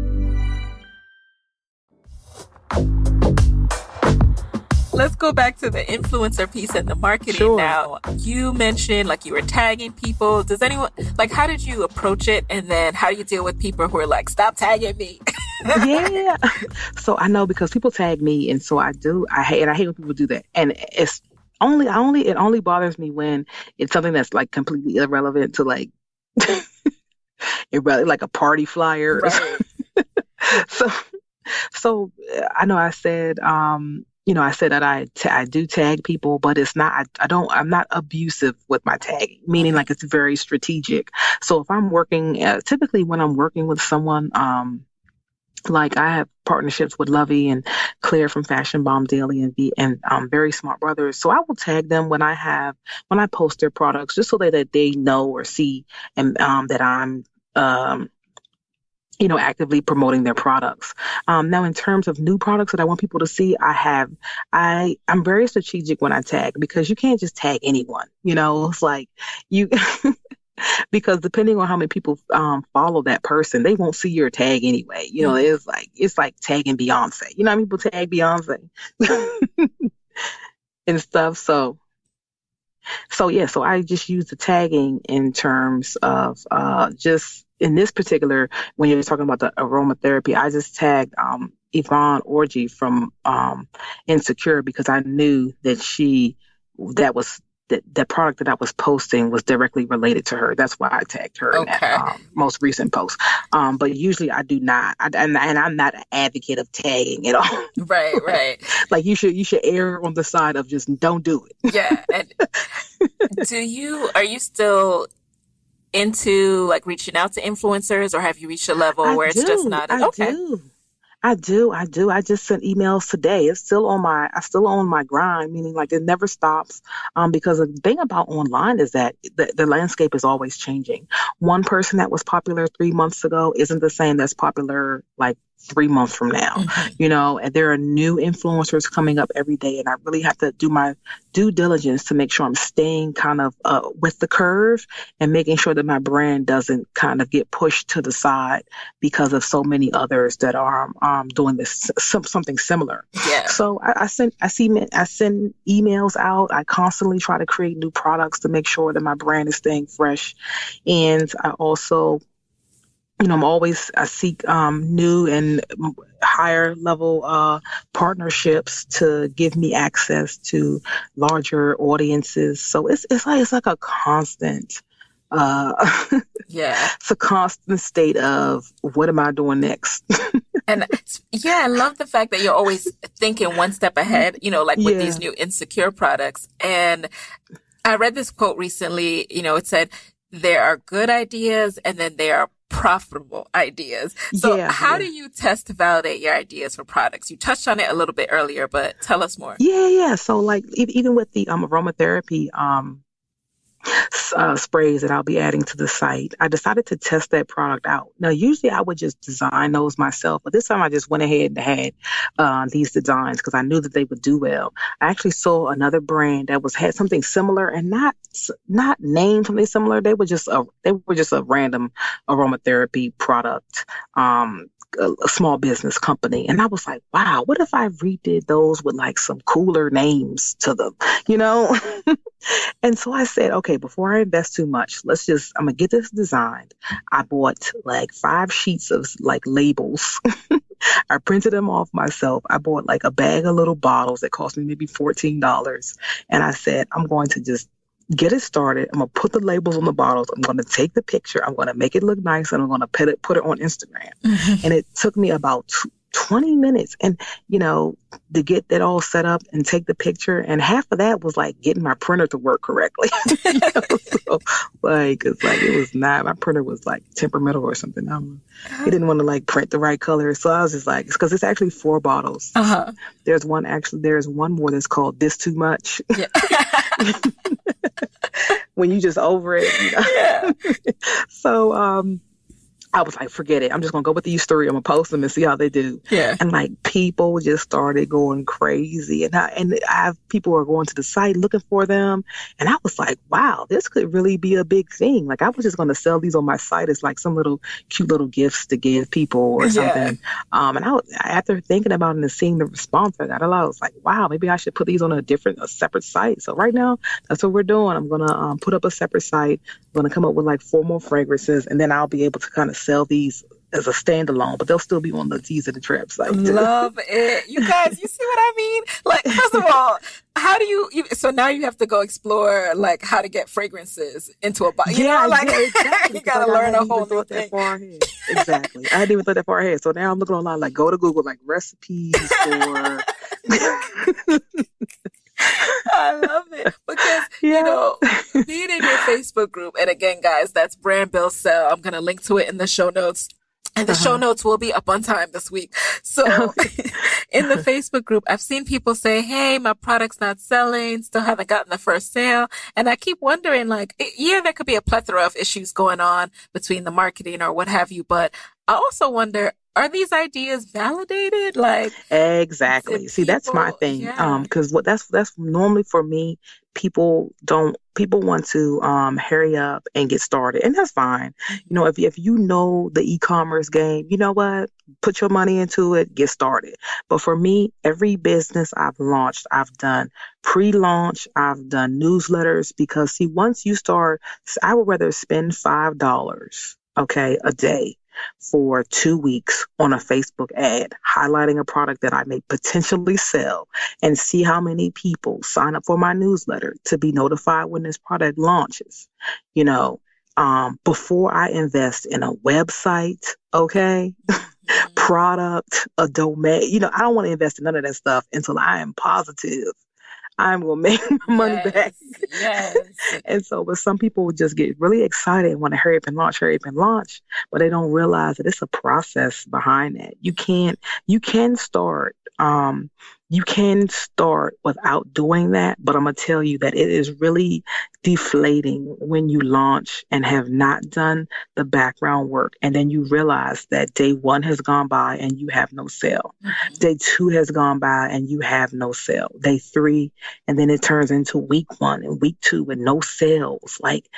Let's go back to the influencer piece and the marketing sure. now. You mentioned like you were tagging people. Does anyone, like, how did you approach it? And then how do you deal with people who are like, stop tagging me? Yeah. So I know because people tag me. And so I do. I hate, and I hate when people do that. And it's only, I only, it only bothers me when it's something that's like completely irrelevant to like, irrelevant, like a party flyer. Right. so, so I know I said, um, you know, I said that I, t- I do tag people, but it's not, I, I don't, I'm not abusive with my tagging, meaning like it's very strategic. So if I'm working, uh, typically when I'm working with someone, um, like I have partnerships with Lovey and Claire from Fashion Bomb Daily and V and um, Very Smart Brothers. So I will tag them when I have, when I post their products, just so that, that they know or see and um, that I'm, um, you know, actively promoting their products. Um, now, in terms of new products that I want people to see, I have, I, I'm very strategic when I tag because you can't just tag anyone, you know, it's like you, because depending on how many people um, follow that person, they won't see your tag anyway. You know, mm-hmm. it's like, it's like tagging Beyonce. You know how many people tag Beyonce and stuff. So, so yeah, so I just use the tagging in terms of uh, just, in this particular, when you're talking about the aromatherapy, I just tagged um, Yvonne Orji from um, Insecure because I knew that she, that was, that the product that I was posting was directly related to her. That's why I tagged her okay. in that um, most recent post. Um, but usually I do not, I, and, and I'm not an advocate of tagging at all. Right, right. Like you should, you should err on the side of just don't do it. Yeah. And do you, are you still into like reaching out to influencers, or have you reached a level I where do, it's just not I okay? Do. I do, I do. I just sent emails today. It's still on my, I still on my grind, meaning like it never stops. Um, because the thing about online is that the, the landscape is always changing. One person that was popular three months ago isn't the same that's popular like three months from now, mm-hmm. you know, and there are new influencers coming up every day. And I really have to do my due diligence to make sure I'm staying kind of uh, with the curve and making sure that my brand doesn't kind of get pushed to the side because of so many others that are um, doing this some, something similar. Yeah. So I, I send I see I send emails out. I constantly try to create new products to make sure that my brand is staying fresh, and I also, you know, I'm always, I seek um, new and higher level uh, partnerships to give me access to larger audiences. So it's it's like it's like a constant. Uh, yeah, it's a constant state of what am I doing next? And yeah, I love the fact that you're always thinking one step ahead, you know, like with Yeah. these new Insecure products. And I read this quote recently, you know, it said, there are good ideas and then there are profitable ideas. So Yeah, how yeah. do you test, validate your ideas for products? You touched on it a little bit earlier, but tell us more. Yeah, yeah. So like e- even with the um, aromatherapy um, s- uh, sprays that I'll be adding to the site, I decided to test that product out. Now, usually I would just design those myself, but this time I just went ahead and had uh, these designs because I knew that they would do well. I actually saw another brand that was had something similar and not s- not named something similar. They were just a they were just a random aromatherapy product. Um, a, a small business company. And I was like, wow, what if I redid those with like some cooler names to them, you know? And so I said, okay, before I invest too much, let's just, I'm going to get this designed. I bought like five sheets of like labels. I printed them off myself. I bought like a bag of little bottles that cost me maybe fourteen dollars. And I said, I'm going to just get it started. I'm going to put the labels on the bottles. I'm going to take the picture. I'm going to make it look nice. And I'm going to put it, put it on Instagram. Mm-hmm. And it took me about t- twenty minutes. And, you know, to get that all set up and take the picture. And half of that was like getting my printer to work correctly. You know? So, like, it's like, it was not, my printer was like temperamental or something. I don't know. It didn't want to like print the right color. So I was just like, because it's actually four bottles. Uh-huh. There's one, actually, there's one more that's called This Too Much. Yeah. When you just over it, you know? Yeah. So, um, I was like, forget it. I'm just going to go with these three. I'm going to post them and see how they do. Yeah. And like people just started going crazy. And I, and I have people are going to the site looking for them. And I was like, wow, this could really be a big thing. Like I was just going to sell these on my site as like some little cute little gifts to give people or something. Yeah. Um, and I was, after thinking about it and seeing the response I got, I was like, wow, maybe I should put these on a different, a separate site. So right now, that's what we're doing. I'm going to um, put up a separate site. I'm going to come up with like four more fragrances, and then I'll be able to kind of sell these as a standalone, but they'll still be on the Tease of the Trap site. Love it. You guys, you see what I mean? Like, first of all, how do you, you, so now you have to go explore like how to get fragrances into a bottle. You yeah, know, like yeah, exactly. you got to learn a whole new thing. Exactly. I didn't even thought that far ahead. So now I'm looking online, like go to Google, like recipes for... I love it because, yeah. you know, being in your Facebook group, and again, guys, that's Brand Build Sell. I'm going to link to it in the show notes. And the uh-huh. show notes will be up on time this week. So in the Facebook group, I've seen people say, hey, my product's not selling, still haven't gotten the first sale. And I keep wondering, like, yeah, there could be a plethora of issues going on between the marketing or what have you. But I also wonder, are these ideas validated? Like exactly. See, people, that's my thing. Yeah. Um, because what that's that's normally for me. People don't. People want to um hurry up and get started, and that's fine. Mm-hmm. You know, if if you know the e-commerce game, you know what, put your money into it, get started. But for me, every business I've launched, I've done pre-launch, I've done newsletters because see, once you start, I would rather spend five dollars, okay, a day for two weeks on a Facebook ad, highlighting a product that I may potentially sell and see how many people sign up for my newsletter to be notified when this product launches, you know, um, before I invest in a website, okay, mm-hmm. product, a domain, you know, I don't want to invest in none of that stuff until I am positive I'm going to make my money yes, back. Yes. And so, but some people just get really excited and want to hurry up and launch, hurry up and launch, but they don't realize that it's a process behind that. You can't, you can start, um, you can start without doing that, but I'm going to tell you that it is really deflating when you launch and have not done the background work. And then you realize that day one has gone by and you have no sale. Mm-hmm. Day two has gone by and you have no sale. Day three, and then it turns into week one and week two with no sales. Like,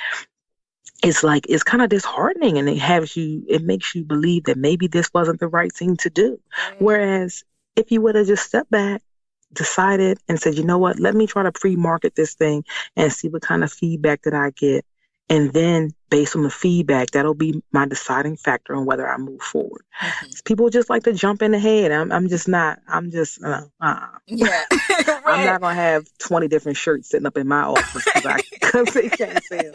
it's like, it's kind of disheartening, and it has you, it makes you believe that maybe this wasn't the right thing to do. Right. Whereas if you would have just stepped back, decided and said, you know what, let me try to pre-market this thing and see what kind of feedback that I get. And then based on the feedback, that'll be my deciding factor on whether I move forward. Mm-hmm. People just like to jump in the head. I'm, I'm just not, I'm just, uh, uh. Yeah. Right. I'm not going to have twenty different shirts sitting up in my office because they can't sell.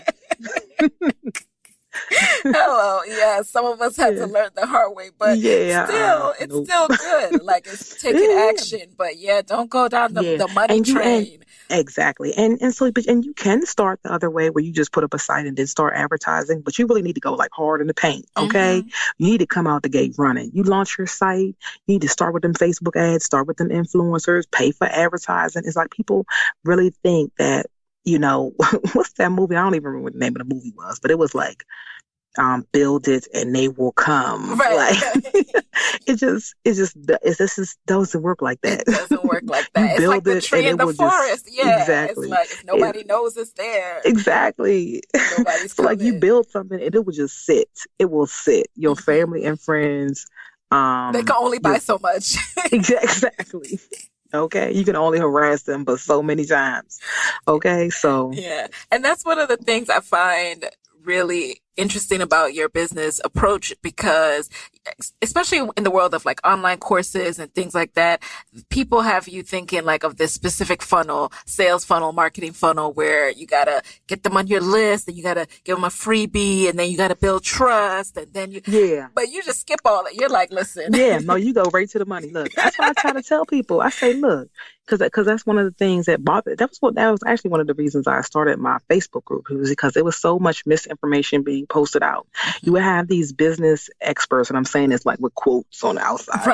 Hello, yeah. Some of us had yeah. to learn the hard way, but yeah, still, uh, it's nope. still good. Like it's taking yeah. action, but yeah, don't go down the, yeah. the money and train. You, and, exactly, and and so, but and you can start the other way where you just put up a site and then start advertising, but you really need to go like hard in the paint. Okay, mm-hmm. You need to come out the gate running. You launch your site, you need to start with them Facebook ads, start with them influencers, pay for advertising. It's like people really think that, you know, what's that movie? I don't even remember what the name of the movie was, but it was like. Um, build it and they will come. Right. Like, it just, it just, it this is doesn't work like that. It doesn't work like that. You it's build like the it tree in the forest. Just, yeah. Exactly. It's like if nobody it, knows it's there. Exactly. Nobody's so like you build something and it will just sit. It will sit. Your mm-hmm. family and friends. Um, they can only buy so much. Exactly. Okay, you can only harass them, but so many times. Okay, so yeah, and that's one of the things I find really interesting about your business approach, because especially in the world of like online courses and things like that, people have you thinking like of this specific funnel, sales funnel, marketing funnel, where you got to get them on your list and you got to give them a freebie and then you got to build trust and then you, yeah, but you just skip all that. You're like, listen. Yeah, no, you go right to the money. Look, that's why I try to tell people. I say, look, because because that's one of the things that bothered. That was what that was actually one of the reasons I started my Facebook group. It was because there was so much misinformation being posted out. You would have these business experts, and I'm saying this like with quotes on the outside,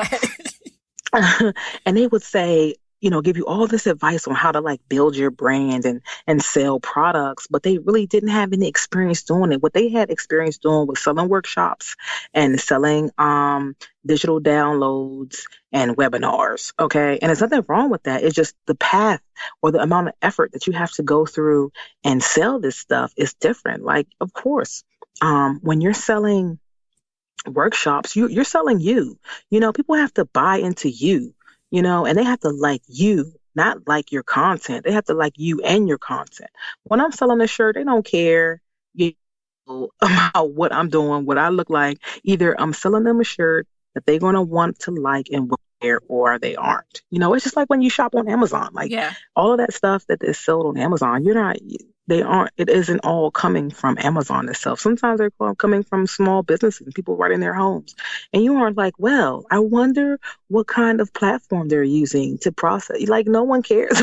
right? And they would say, you know, give you all this advice on how to like build your brand and and sell products, but they really didn't have any experience doing it. What they had experience doing was selling workshops and selling um digital downloads and webinars. Okay. And there's nothing wrong with that. It's just the path or the amount of effort that you have to go through and sell this stuff is different. Like, of course, um, when you're selling workshops, you, you're selling you. You know, people have to buy into you, you know, and they have to like you, not like your content. They have to like you and your content. When I'm selling a shirt, they don't care you know, about what I'm doing, what I look like. Either I'm selling them a shirt that they're going to want to like and wear, or they aren't. You know, it's just like when you shop on Amazon, like yeah. all of that stuff that is sold on Amazon, you're not, they aren't, it isn't all coming from Amazon itself. Sometimes they're coming from small businesses and people right in their homes. And you aren't like, well, I wonder what kind of platform they're using to process. Like, no one cares.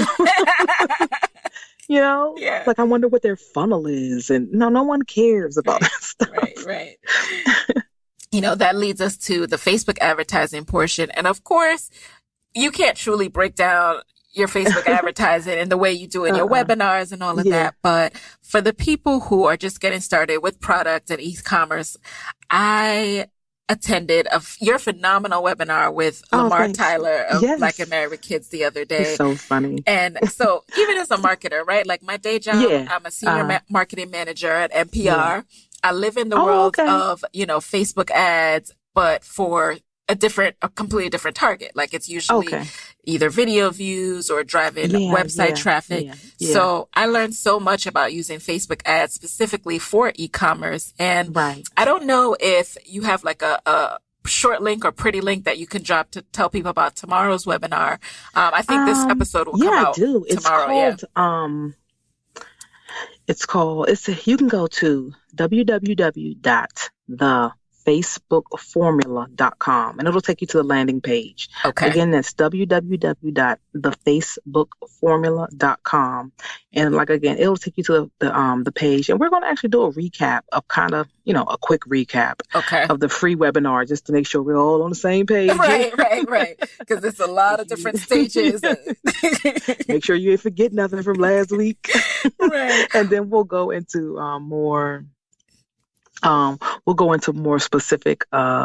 You know, yeah. Like, I wonder what their funnel is. And no, no one cares about right. that stuff. Right, right. You know, that leads us to the Facebook advertising portion. And of course, you can't truly break down your Facebook advertising in the way you do in your uh-uh. webinars and all of yeah. that. But for the people who are just getting started with product and e-commerce, I attended a, your phenomenal webinar with oh, Lamar thanks. Tyler of yes. Black and Married with Kids the other day. It's so funny. And so even as a marketer, right? Like my day job, yeah. I'm a senior uh, ma- marketing manager at N P R. Yeah. I live in the oh, world okay. of, you know, Facebook ads, but for a different, a completely different target. Like it's usually okay. either video views or driving yeah, website yeah, traffic. Yeah, yeah. So I learned so much about using Facebook ads specifically for e-commerce. And right. I don't know if you have like a, a short link or pretty link that you can drop to tell people about tomorrow's webinar. Um, I think this um, episode will yeah, come I out do. It's tomorrow. Called, yeah. um, It's called, it's a, you can go to w w w dot the facebook formula dot com and it'll take you to the landing page. Okay. Again, that's w w w dot the facebook formula dot com. And like, again, it'll take you to the, the, um, the page. And we're going to actually do a recap of kind of, you know, a quick recap okay. of the free webinar just to make sure we're all on the same page. Right, right, right. Because it's a lot of different stages. Make sure you didn't forget nothing from last week. Right. And then we'll go into um, more, um, we'll go into more specific uh,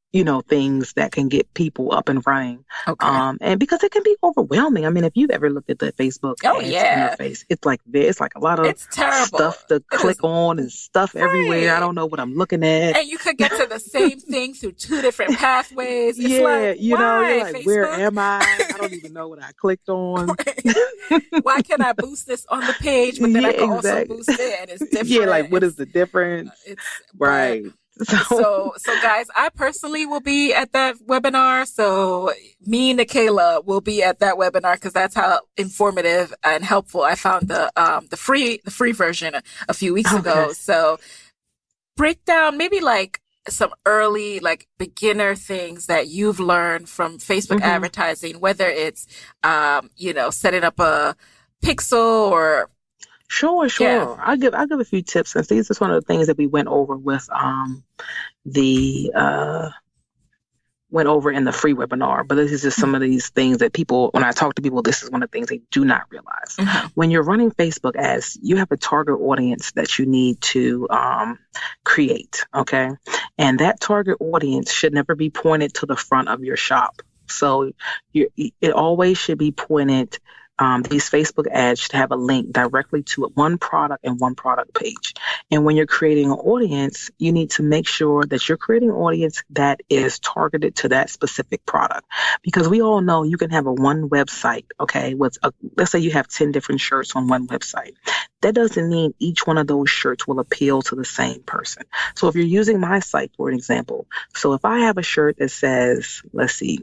you know, things that can get people up and running. Okay. Um, and because it can be overwhelming. I mean, if you've ever looked at the Facebook oh, ads yeah. interface, it's like it's like a lot of it's terrible. stuff to it click is, on and stuff right. everywhere. I don't know what I'm looking at. And you could get to the same thing through two different pathways. It's yeah, like, you why, know, you're like, Facebook? where am I? I don't even know what I clicked on. Why can I boost this on the page, but then yeah, I can exactly. also boost it, and it's different. Yeah, like what it's, is the difference? It's right. But, so, so guys, I personally will be at that webinar. So me and Nikayla will be at that webinar because that's how informative and helpful I found the, um, the free, the free version a, a few weeks okay. ago. So break down maybe like some early, like beginner things that you've learned from Facebook mm-hmm. advertising, whether it's, um, you know, setting up a pixel or Sure, sure. Yeah. I'll give I'll give a few tips since these are one of the things that we went over with um the uh went over in the free webinar. But this is just some of these things that people, when I talk to people, this is one of the things they do not realize. Mm-hmm. When you're running Facebook ads, you have a target audience that you need to um create, okay? And that target audience should never be pointed to the front of your shop. So you it always should be pointed. Um, these Facebook ads should have a link directly to one product and one product page. And when you're creating an audience, you need to make sure that you're creating an audience that is targeted to that specific product. Because we all know you can have a one website, okay, with a, let's say you have ten different shirts on one website. That doesn't mean each one of those shirts will appeal to the same person. So if you're using my site, for an example, so if I have a shirt that says, let's see,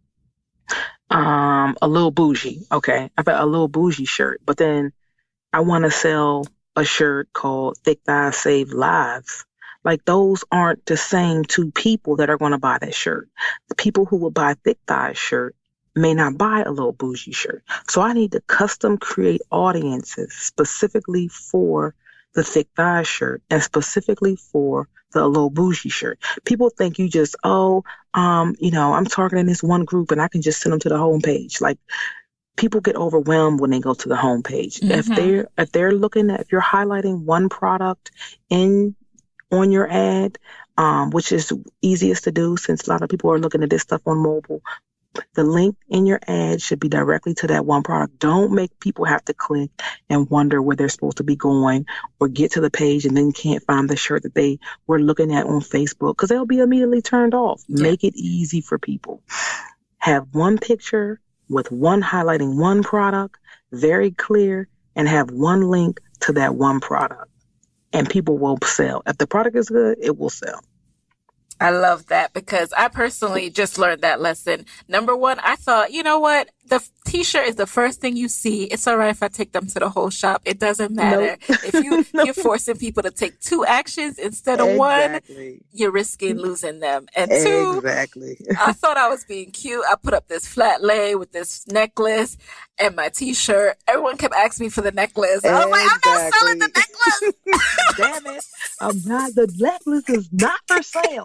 Um, a little bougie. Okay. I've got a little bougie shirt, but then I want to sell a shirt called Thick Thighs Save Lives. Like those aren't the same two people that are going to buy that shirt. The people who will buy Thick Thighs shirt may not buy a little bougie shirt. So I need to custom create audiences specifically for the Thick Thighs shirt and specifically for the little bougie shirt. People think you just, oh, um, you know, I'm targeting this one group and I can just send them to the homepage. Like people get overwhelmed when they go to the homepage. Mm-hmm. If they're if they're looking at if you're highlighting one product in on your ad, um, which is easiest to do since a lot of people are looking at this stuff on mobile. The link in your ad should be directly to that one product. Don't make people have to click and wonder where they're supposed to be going or get to the page and then can't find the shirt that they were looking at on Facebook because they'll be immediately turned off. Yeah. Make it easy for people. Have one picture with one highlighting one product, very clear, and have one link to that one product. And people will sell. If the product is good, it will sell. I love that because I personally just learned that lesson. Number one, I thought, you know what? The t-shirt is the first thing you see. It's all right if I take them to the whole shop. It doesn't matter. Nope. If you, no. you're forcing people to take two actions instead of exactly. one, you're risking losing them. And two, exactly. I thought I was being cute. I put up this flat lay with this necklace and my t-shirt. Everyone kept asking me for the necklace. I was like, I'm not selling the necklace. Damn it. I'm not, the necklace is not for sale.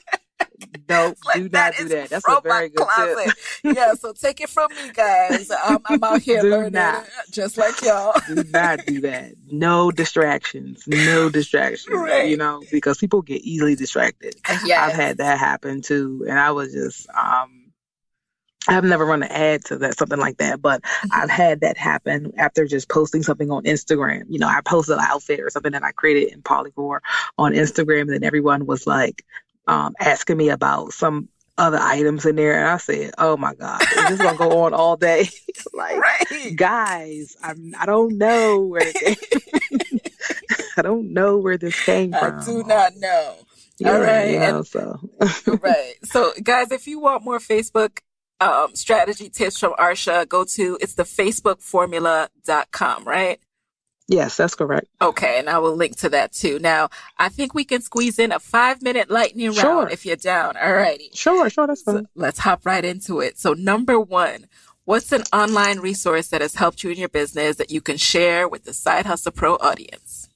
No, like, do not that do that. That's a very good closet. tip. Yeah, so take it from me, guys. I'm, I'm out here do learning not. just like y'all. Do not do that. No distractions. No distractions. Right. You know, because people get easily distracted. Yes. I've had that happen too. And I was just, um, I've never run an ad to that, something like that, but mm-hmm. I've had that happen after just posting something on Instagram. You know, I posted an outfit or something that I created in Polyvore on Instagram, and then everyone was like, um, asking me about some other items in there. And I said, oh my God, is this going to go on all day? Like, right. guys, I'm, I don't know where it I don't know where this came from. I do not know. Yeah, all right. You know, and, so. right. So guys, if you want more Facebook um, strategy tips from Arsha, go to, it's the facebook formula dot com, right? Yes, that's correct. Okay, and I will link to that too. Now, I think we can squeeze in a five-minute lightning round sure. if you're down. All righty. Sure, sure, that's fine. So let's hop right into it. So number one, what's an online resource that has helped you in your business that you can share with the Side Hustle Pro audience?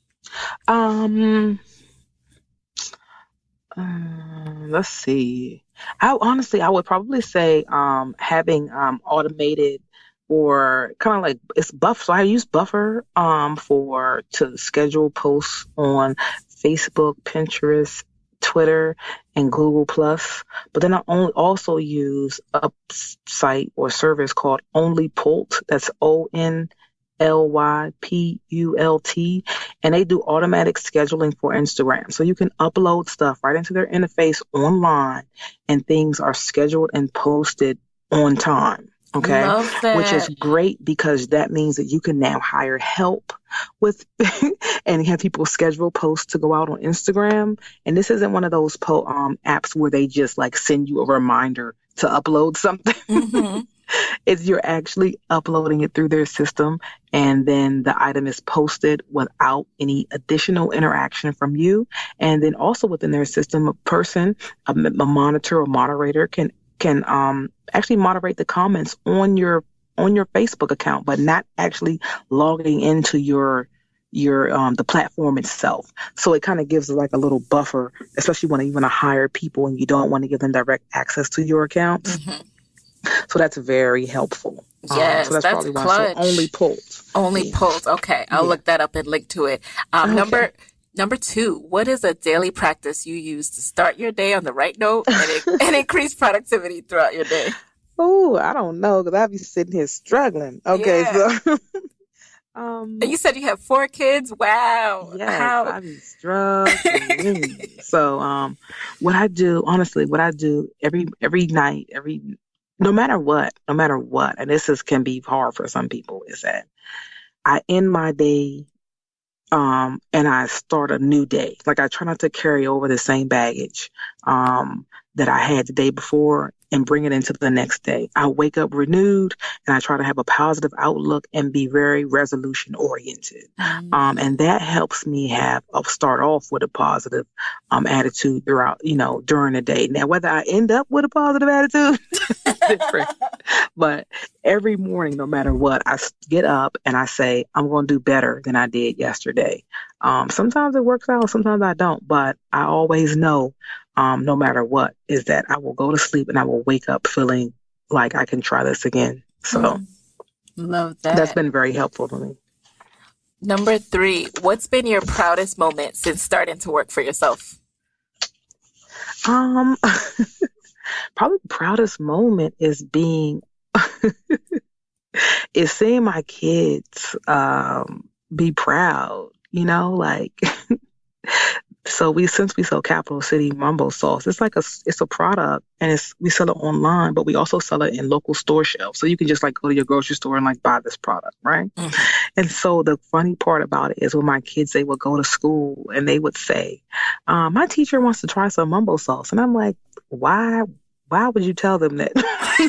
Um, uh, let's see. I honestly, I would probably say um, having um, automated or kind of like it's Buff. So I use Buffer um, for to schedule posts on Facebook, Pinterest, Twitter, and Google Plus. But then I only also use a site or service called OnlyPult. That's O N L Y P U L T. And they do automatic scheduling for Instagram. So you can upload stuff right into their interface online, and things are scheduled and posted on time. Okay. Love that. Which is great, because that means that you can now hire help with and have people schedule posts to go out on Instagram. And this isn't one of those po- um, apps where they just like send you a reminder to upload something. Mm-hmm. It's you're actually uploading it through their system, and then the item is posted without any additional interaction from you. And then also within their system, a person, a, a monitor or moderator can can um actually moderate the comments on your on your Facebook account, but not actually logging into your your um the platform itself. So it kind of gives like a little buffer, especially when you want to hire people and you don't want to give them direct access to your accounts. Mm-hmm. So that's very helpful. Yes, um, so that's, that's probably clutch. Why. So OnlyPult. Only yeah. Pult. Okay, I'll yeah. look that up and link to it. Um, okay. Number number two, what is a daily practice you use to start your day on the right note and, and increase productivity throughout your day? Oh, I don't know, because I'll be sitting here struggling. Okay, yeah. so. um, and you said you have four kids? Wow. Yes, How? I be struggling. So um, what I do, honestly, what I do every every night, every no matter what, no matter what, and this is can be hard for some people, is that I end my day um, and I start a new day. Like I try not to carry over the same baggage um, that I had the day before and bring it into the next day. I wake up renewed, and I try to have a positive outlook and be very resolution oriented. Mm-hmm. Um, and that helps me have uh, start off with a positive um, attitude throughout, you know, during the day. Now, whether I end up with a positive attitude is different. But every morning, no matter what, I get up and I say, I'm going to do better than I did yesterday. Um, sometimes it works out, sometimes I don't, but I always know Um, no matter what, is that I will go to sleep and I will wake up feeling like I can try this again. So mm. Love that. That's been very helpful for me. Number three, what's been your proudest moment since starting to work for yourself? Um, probably the proudest moment is being, is seeing my kids um, be proud, you know, like... So we, since we sell Capital City Mumbo sauce, it's like a, it's a product, and it's, we sell it online, but we also sell it in local store shelves. So you can just like go to your grocery store and like buy this product, right? Mm-hmm. And so the funny part about it is when my kids, they would go to school and they would say, um, my teacher wants to try some mumbo sauce. And I'm like, why, why would you tell them that?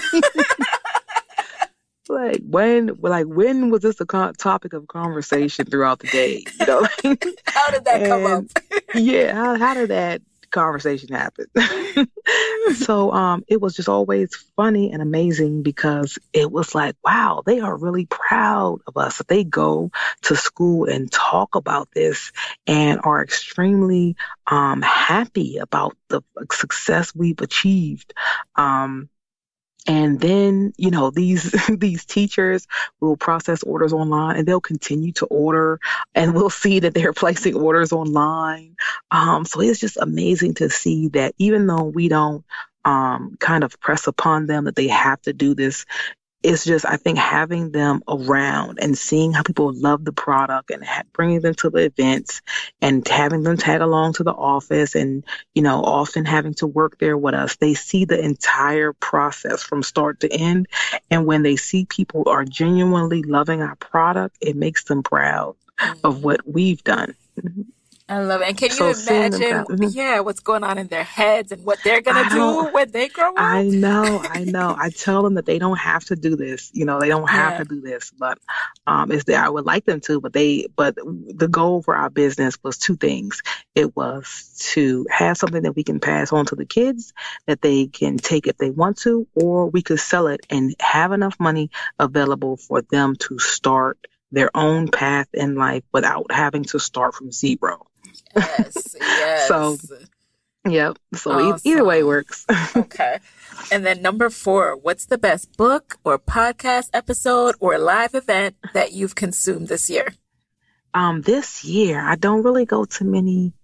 Like when, like when was this a co- topic of conversation throughout the day? You know, how did that and, come up? yeah, how, how did that conversation happen? So, um, it was just always funny and amazing, because it was like, wow, they are really proud of us. They go to school and talk about this and are extremely um happy about the success we've achieved. Um. And then, you know, these these teachers will process orders online, and they'll continue to order, and we'll see that they're placing orders online. Um, so it's just amazing to see that even though we don't um, kind of press upon them that they have to do this, it's just, I think, having them around and seeing how people love the product and ha- bringing them to the events and having them tag along to the office and, you know, often having to work there with us. They see the entire process from start to end. And when they see people are genuinely loving our product, it makes them proud mm-hmm. of what we've done. Mm-hmm. I love it. And can you so imagine, mm-hmm. yeah, what's going on in their heads and what they're going to do when they grow up? I know, I know. I tell them that they don't have to do this. You know, they don't have yeah. to do this, but um, it's that I would like them to, but they, but the goal for our business was two things. It was to have something that we can pass on to the kids that they can take if they want to, or we could sell it and have enough money available for them to start their own path in life without having to start from zero. Yes, yes. So, yep. So awesome. e- either way works. Okay. And then number four, what's the best book or podcast episode or live event that you've consumed this year? Um, this year, I don't really go to many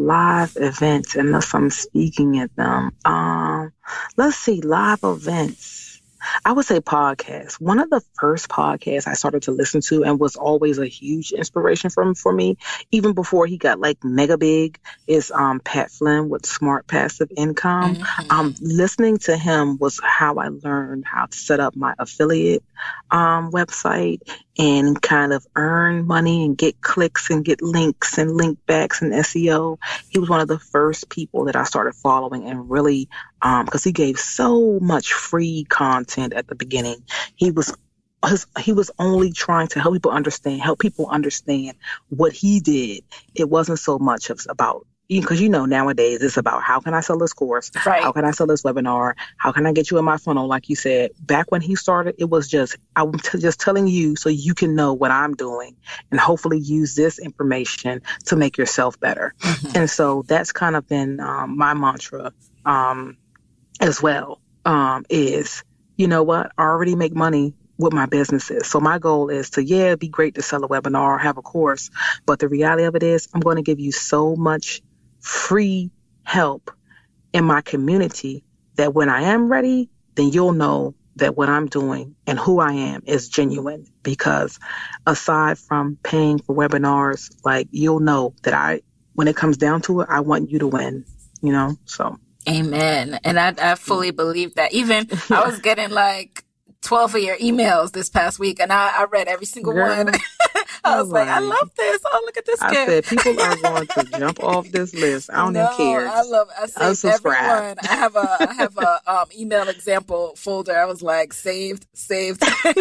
live events, unless I'm speaking at them. Um, let's see, live events. I would say podcasts. One of the first podcasts I started to listen to and was always a huge inspiration from for me, even before he got like mega big, is um, Pat Flynn with Smart Passive Income. Mm-hmm. Um, listening to him was how I learned how to set up my affiliate um, website and kind of earn money and get clicks and get links and link backs and S E O. He was one of the first people that I started following and really, um, because he gave so much free content at the beginning. He was his, he was only trying to help people understand, help people understand what he did. It wasn't so much of about, because you know nowadays it's about how can I sell this course, right. How can I sell this webinar, how can I get you in my funnel, like you said. Back when he started, it was just I'm t- just telling you so you can know what I'm doing and hopefully use this information to make yourself better. Mm-hmm. And so that's kind of been um, my mantra um, as well, um, is, you know what, I already make money with my businesses. So my goal is to, yeah, it'd be great to sell a webinar or have a course, but the reality of it is I'm going to give you so much free help in my community that when I am ready, then you'll know that what I'm doing and who I am is genuine. Because aside from paying for webinars, like, you'll know that I, when it comes down to it, I want you to win, you know, so. Amen. And I, I fully believe that. Even I was getting like twelve of your emails this past week, and I, I read every single Girl. one. I was like, I love this. Oh, look at this I gift. said, people are going to jump off this list. I don't no, even care. I love it. I saved everyone. I have a, I have a um, email example folder. I was like, saved, saved.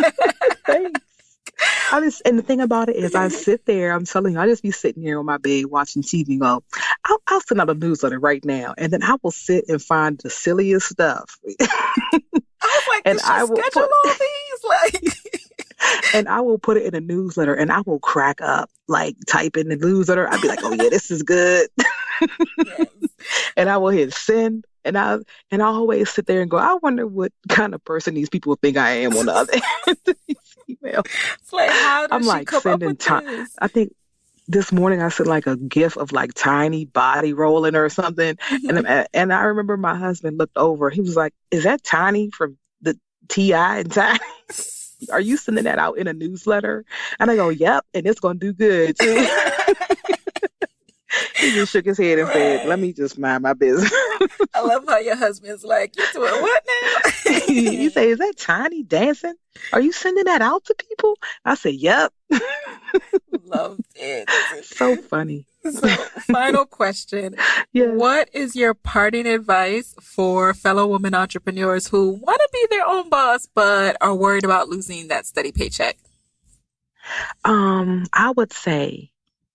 Thanks. I just, and the thing about it is I sit there, I'm telling you, I just be sitting here on my bed watching T V, go, I'll, I'll send out a newsletter right now. And then I will sit and find the silliest stuff. I was like, and I will schedule put, all these? Like... And I will put it in a newsletter and I will crack up, like type in the newsletter. I'd be like, oh yeah, this is good. Yes. And I will hit send. And I and I always sit there and go, I wonder what kind of person these people think I am on the other end of these emails. It's like, how does I'm she like come sending up with time. this? I think this morning I sent like a gif of like Tiny body rolling or something. Mm-hmm. And and I remember my husband looked over. He was like, is that Tiny from the T I and Tiny? Are you sending that out in a newsletter? And I go, yep, and it's going to do good too. He just shook his head and right. said, let me just mind my business. I love how your husband's like, you doing what now? You say, is that Tiny dancing? Are you sending that out to people? I said, yep. Loved it. So funny. So, final question. Yes. What is your parting advice for fellow women entrepreneurs who want to be their own boss but are worried about losing that steady paycheck? Um, I would say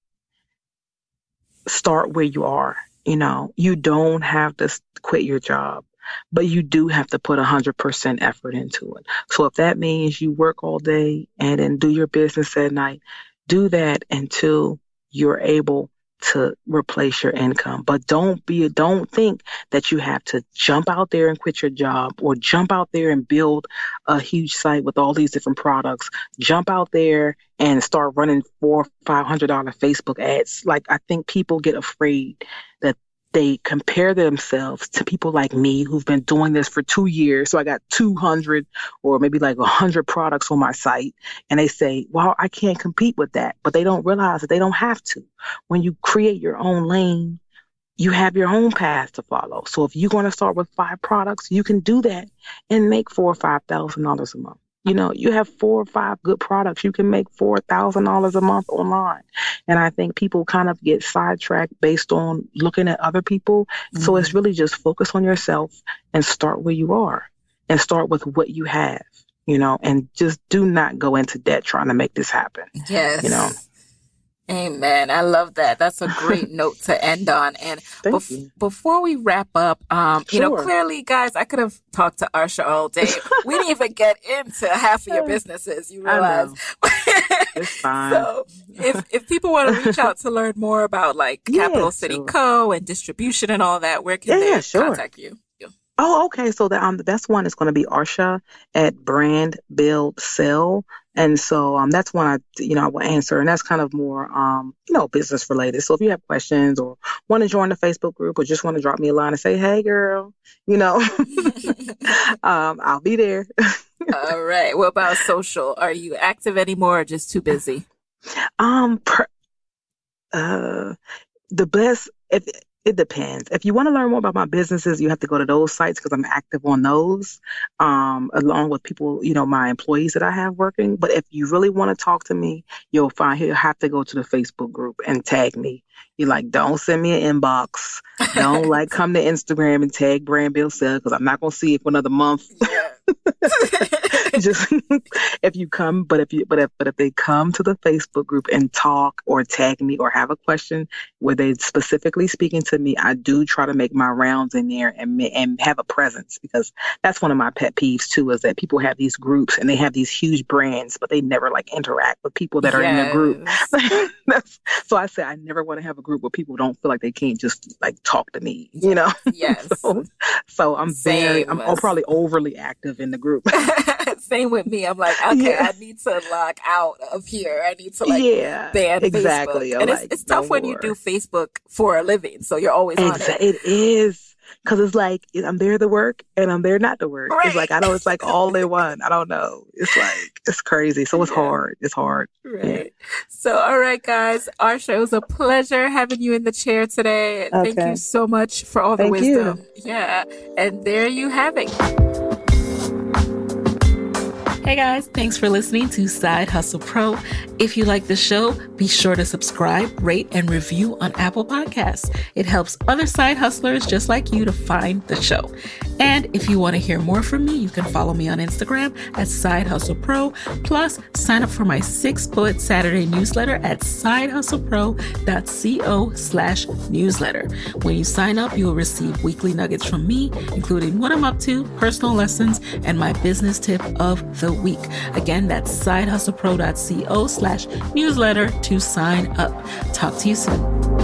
start where you are. You know, you don't have to quit your job, but you do have to put one hundred percent effort into it. So if that means you work all day and then do your business at night, do that until you're able to replace your income. But don't be, don't think that you have to jump out there and quit your job or jump out there and build a huge site with all these different products. Jump out there and start running four, five hundred dollar Facebook ads. Like, I think people get afraid that they compare themselves to people like me who've been doing this for two years. So I got two hundred or maybe like one hundred products on my site. And they say, well, I can't compete with that. But they don't realize that they don't have to. When you create your own lane, you have your own path to follow. So if you're going to start with five products, you can do that and make four or five thousand dollars a month. You know, you have four or five good products, you can make four thousand dollars a month online. And I think people kind of get sidetracked based on looking at other people. Mm-hmm. So it's really just focus on yourself and start where you are and start with what you have, you know, and just do not go into debt trying to make this happen. Yes. You know. Amen. I love that. That's a great note to end on. And bef- before we wrap up, um, sure. you know, clearly, guys, I could have talked to Arsha all day. We didn't even get into half of your businesses, you realize. It's fine. So if, if people want to reach out to learn more about like Capital yeah, City sure. Co. and distribution and all that, where can yeah, they sure. contact you? Oh, okay. So the um the best one is going to be Arsha at Brand Build Sell. And so um that's one I you know I will answer, and that's kind of more um you know business related. So if you have questions or want to join the Facebook group or just want to drop me a line and say, hey, girl, you know, um, I'll be there. All right. What about social? Are you active anymore or just too busy? Um, per, uh, the best, if it depends. If you want to learn more about my businesses, you have to go to those sites because I'm active on those, um, along with people, you know, my employees that I have working. But if you really want to talk to me, you'll find you'll have to go to the Facebook group and tag me. You're like, don't send me an inbox. Don't like come to Instagram and tag Brand Bill Sell because I'm not gonna see it for another month. Yeah. Just if you come, but if you but if but if they come to the Facebook group and talk or tag me or have a question where they specifically speaking to me, I do try to make my rounds in there and and have a presence because that's one of my pet peeves too is that people have these groups and they have these huge brands but they never like interact with people that are yes. in the group. That's, so I say I never want to have a group where people don't feel like they can't just like talk to me, you know? Yes. so, so I'm Same very I'm, I'm probably overly active in the group. Same with me. I'm like, okay, yeah. I need to log out of here. I need to like yeah, ban exactly. Facebook. And like, it's, it's tough no when more. You do Facebook for a living. So you're always Exa- on it. It is. Cause it's like, I'm there to work and I'm there not to work. Right. It's like, I know it's like all in one. I don't know. It's like, it's crazy. So it's yeah. hard. It's hard. Right. Yeah. So, all right, guys, Arsha, it was a pleasure having you in the chair today. Okay. Thank you so much for all the Thank wisdom. You. Yeah. And there you have it. Hey guys, thanks for listening to Side Hustle Pro. If you like the show, be sure to subscribe, rate, and review on Apple Podcasts. It helps other side hustlers just like you to find the show. And if you want to hear more from me, you can follow me on Instagram at Side Hustle Pro. Plus, sign up for my Six Bullet Saturday newsletter at sidehustlepro.co slash newsletter. When you sign up, you will receive weekly nuggets from me, including what I'm up to, personal lessons, and my business tip of the week. Again, that's sidehustlepro.co slash newsletter to sign up. Talk to you soon.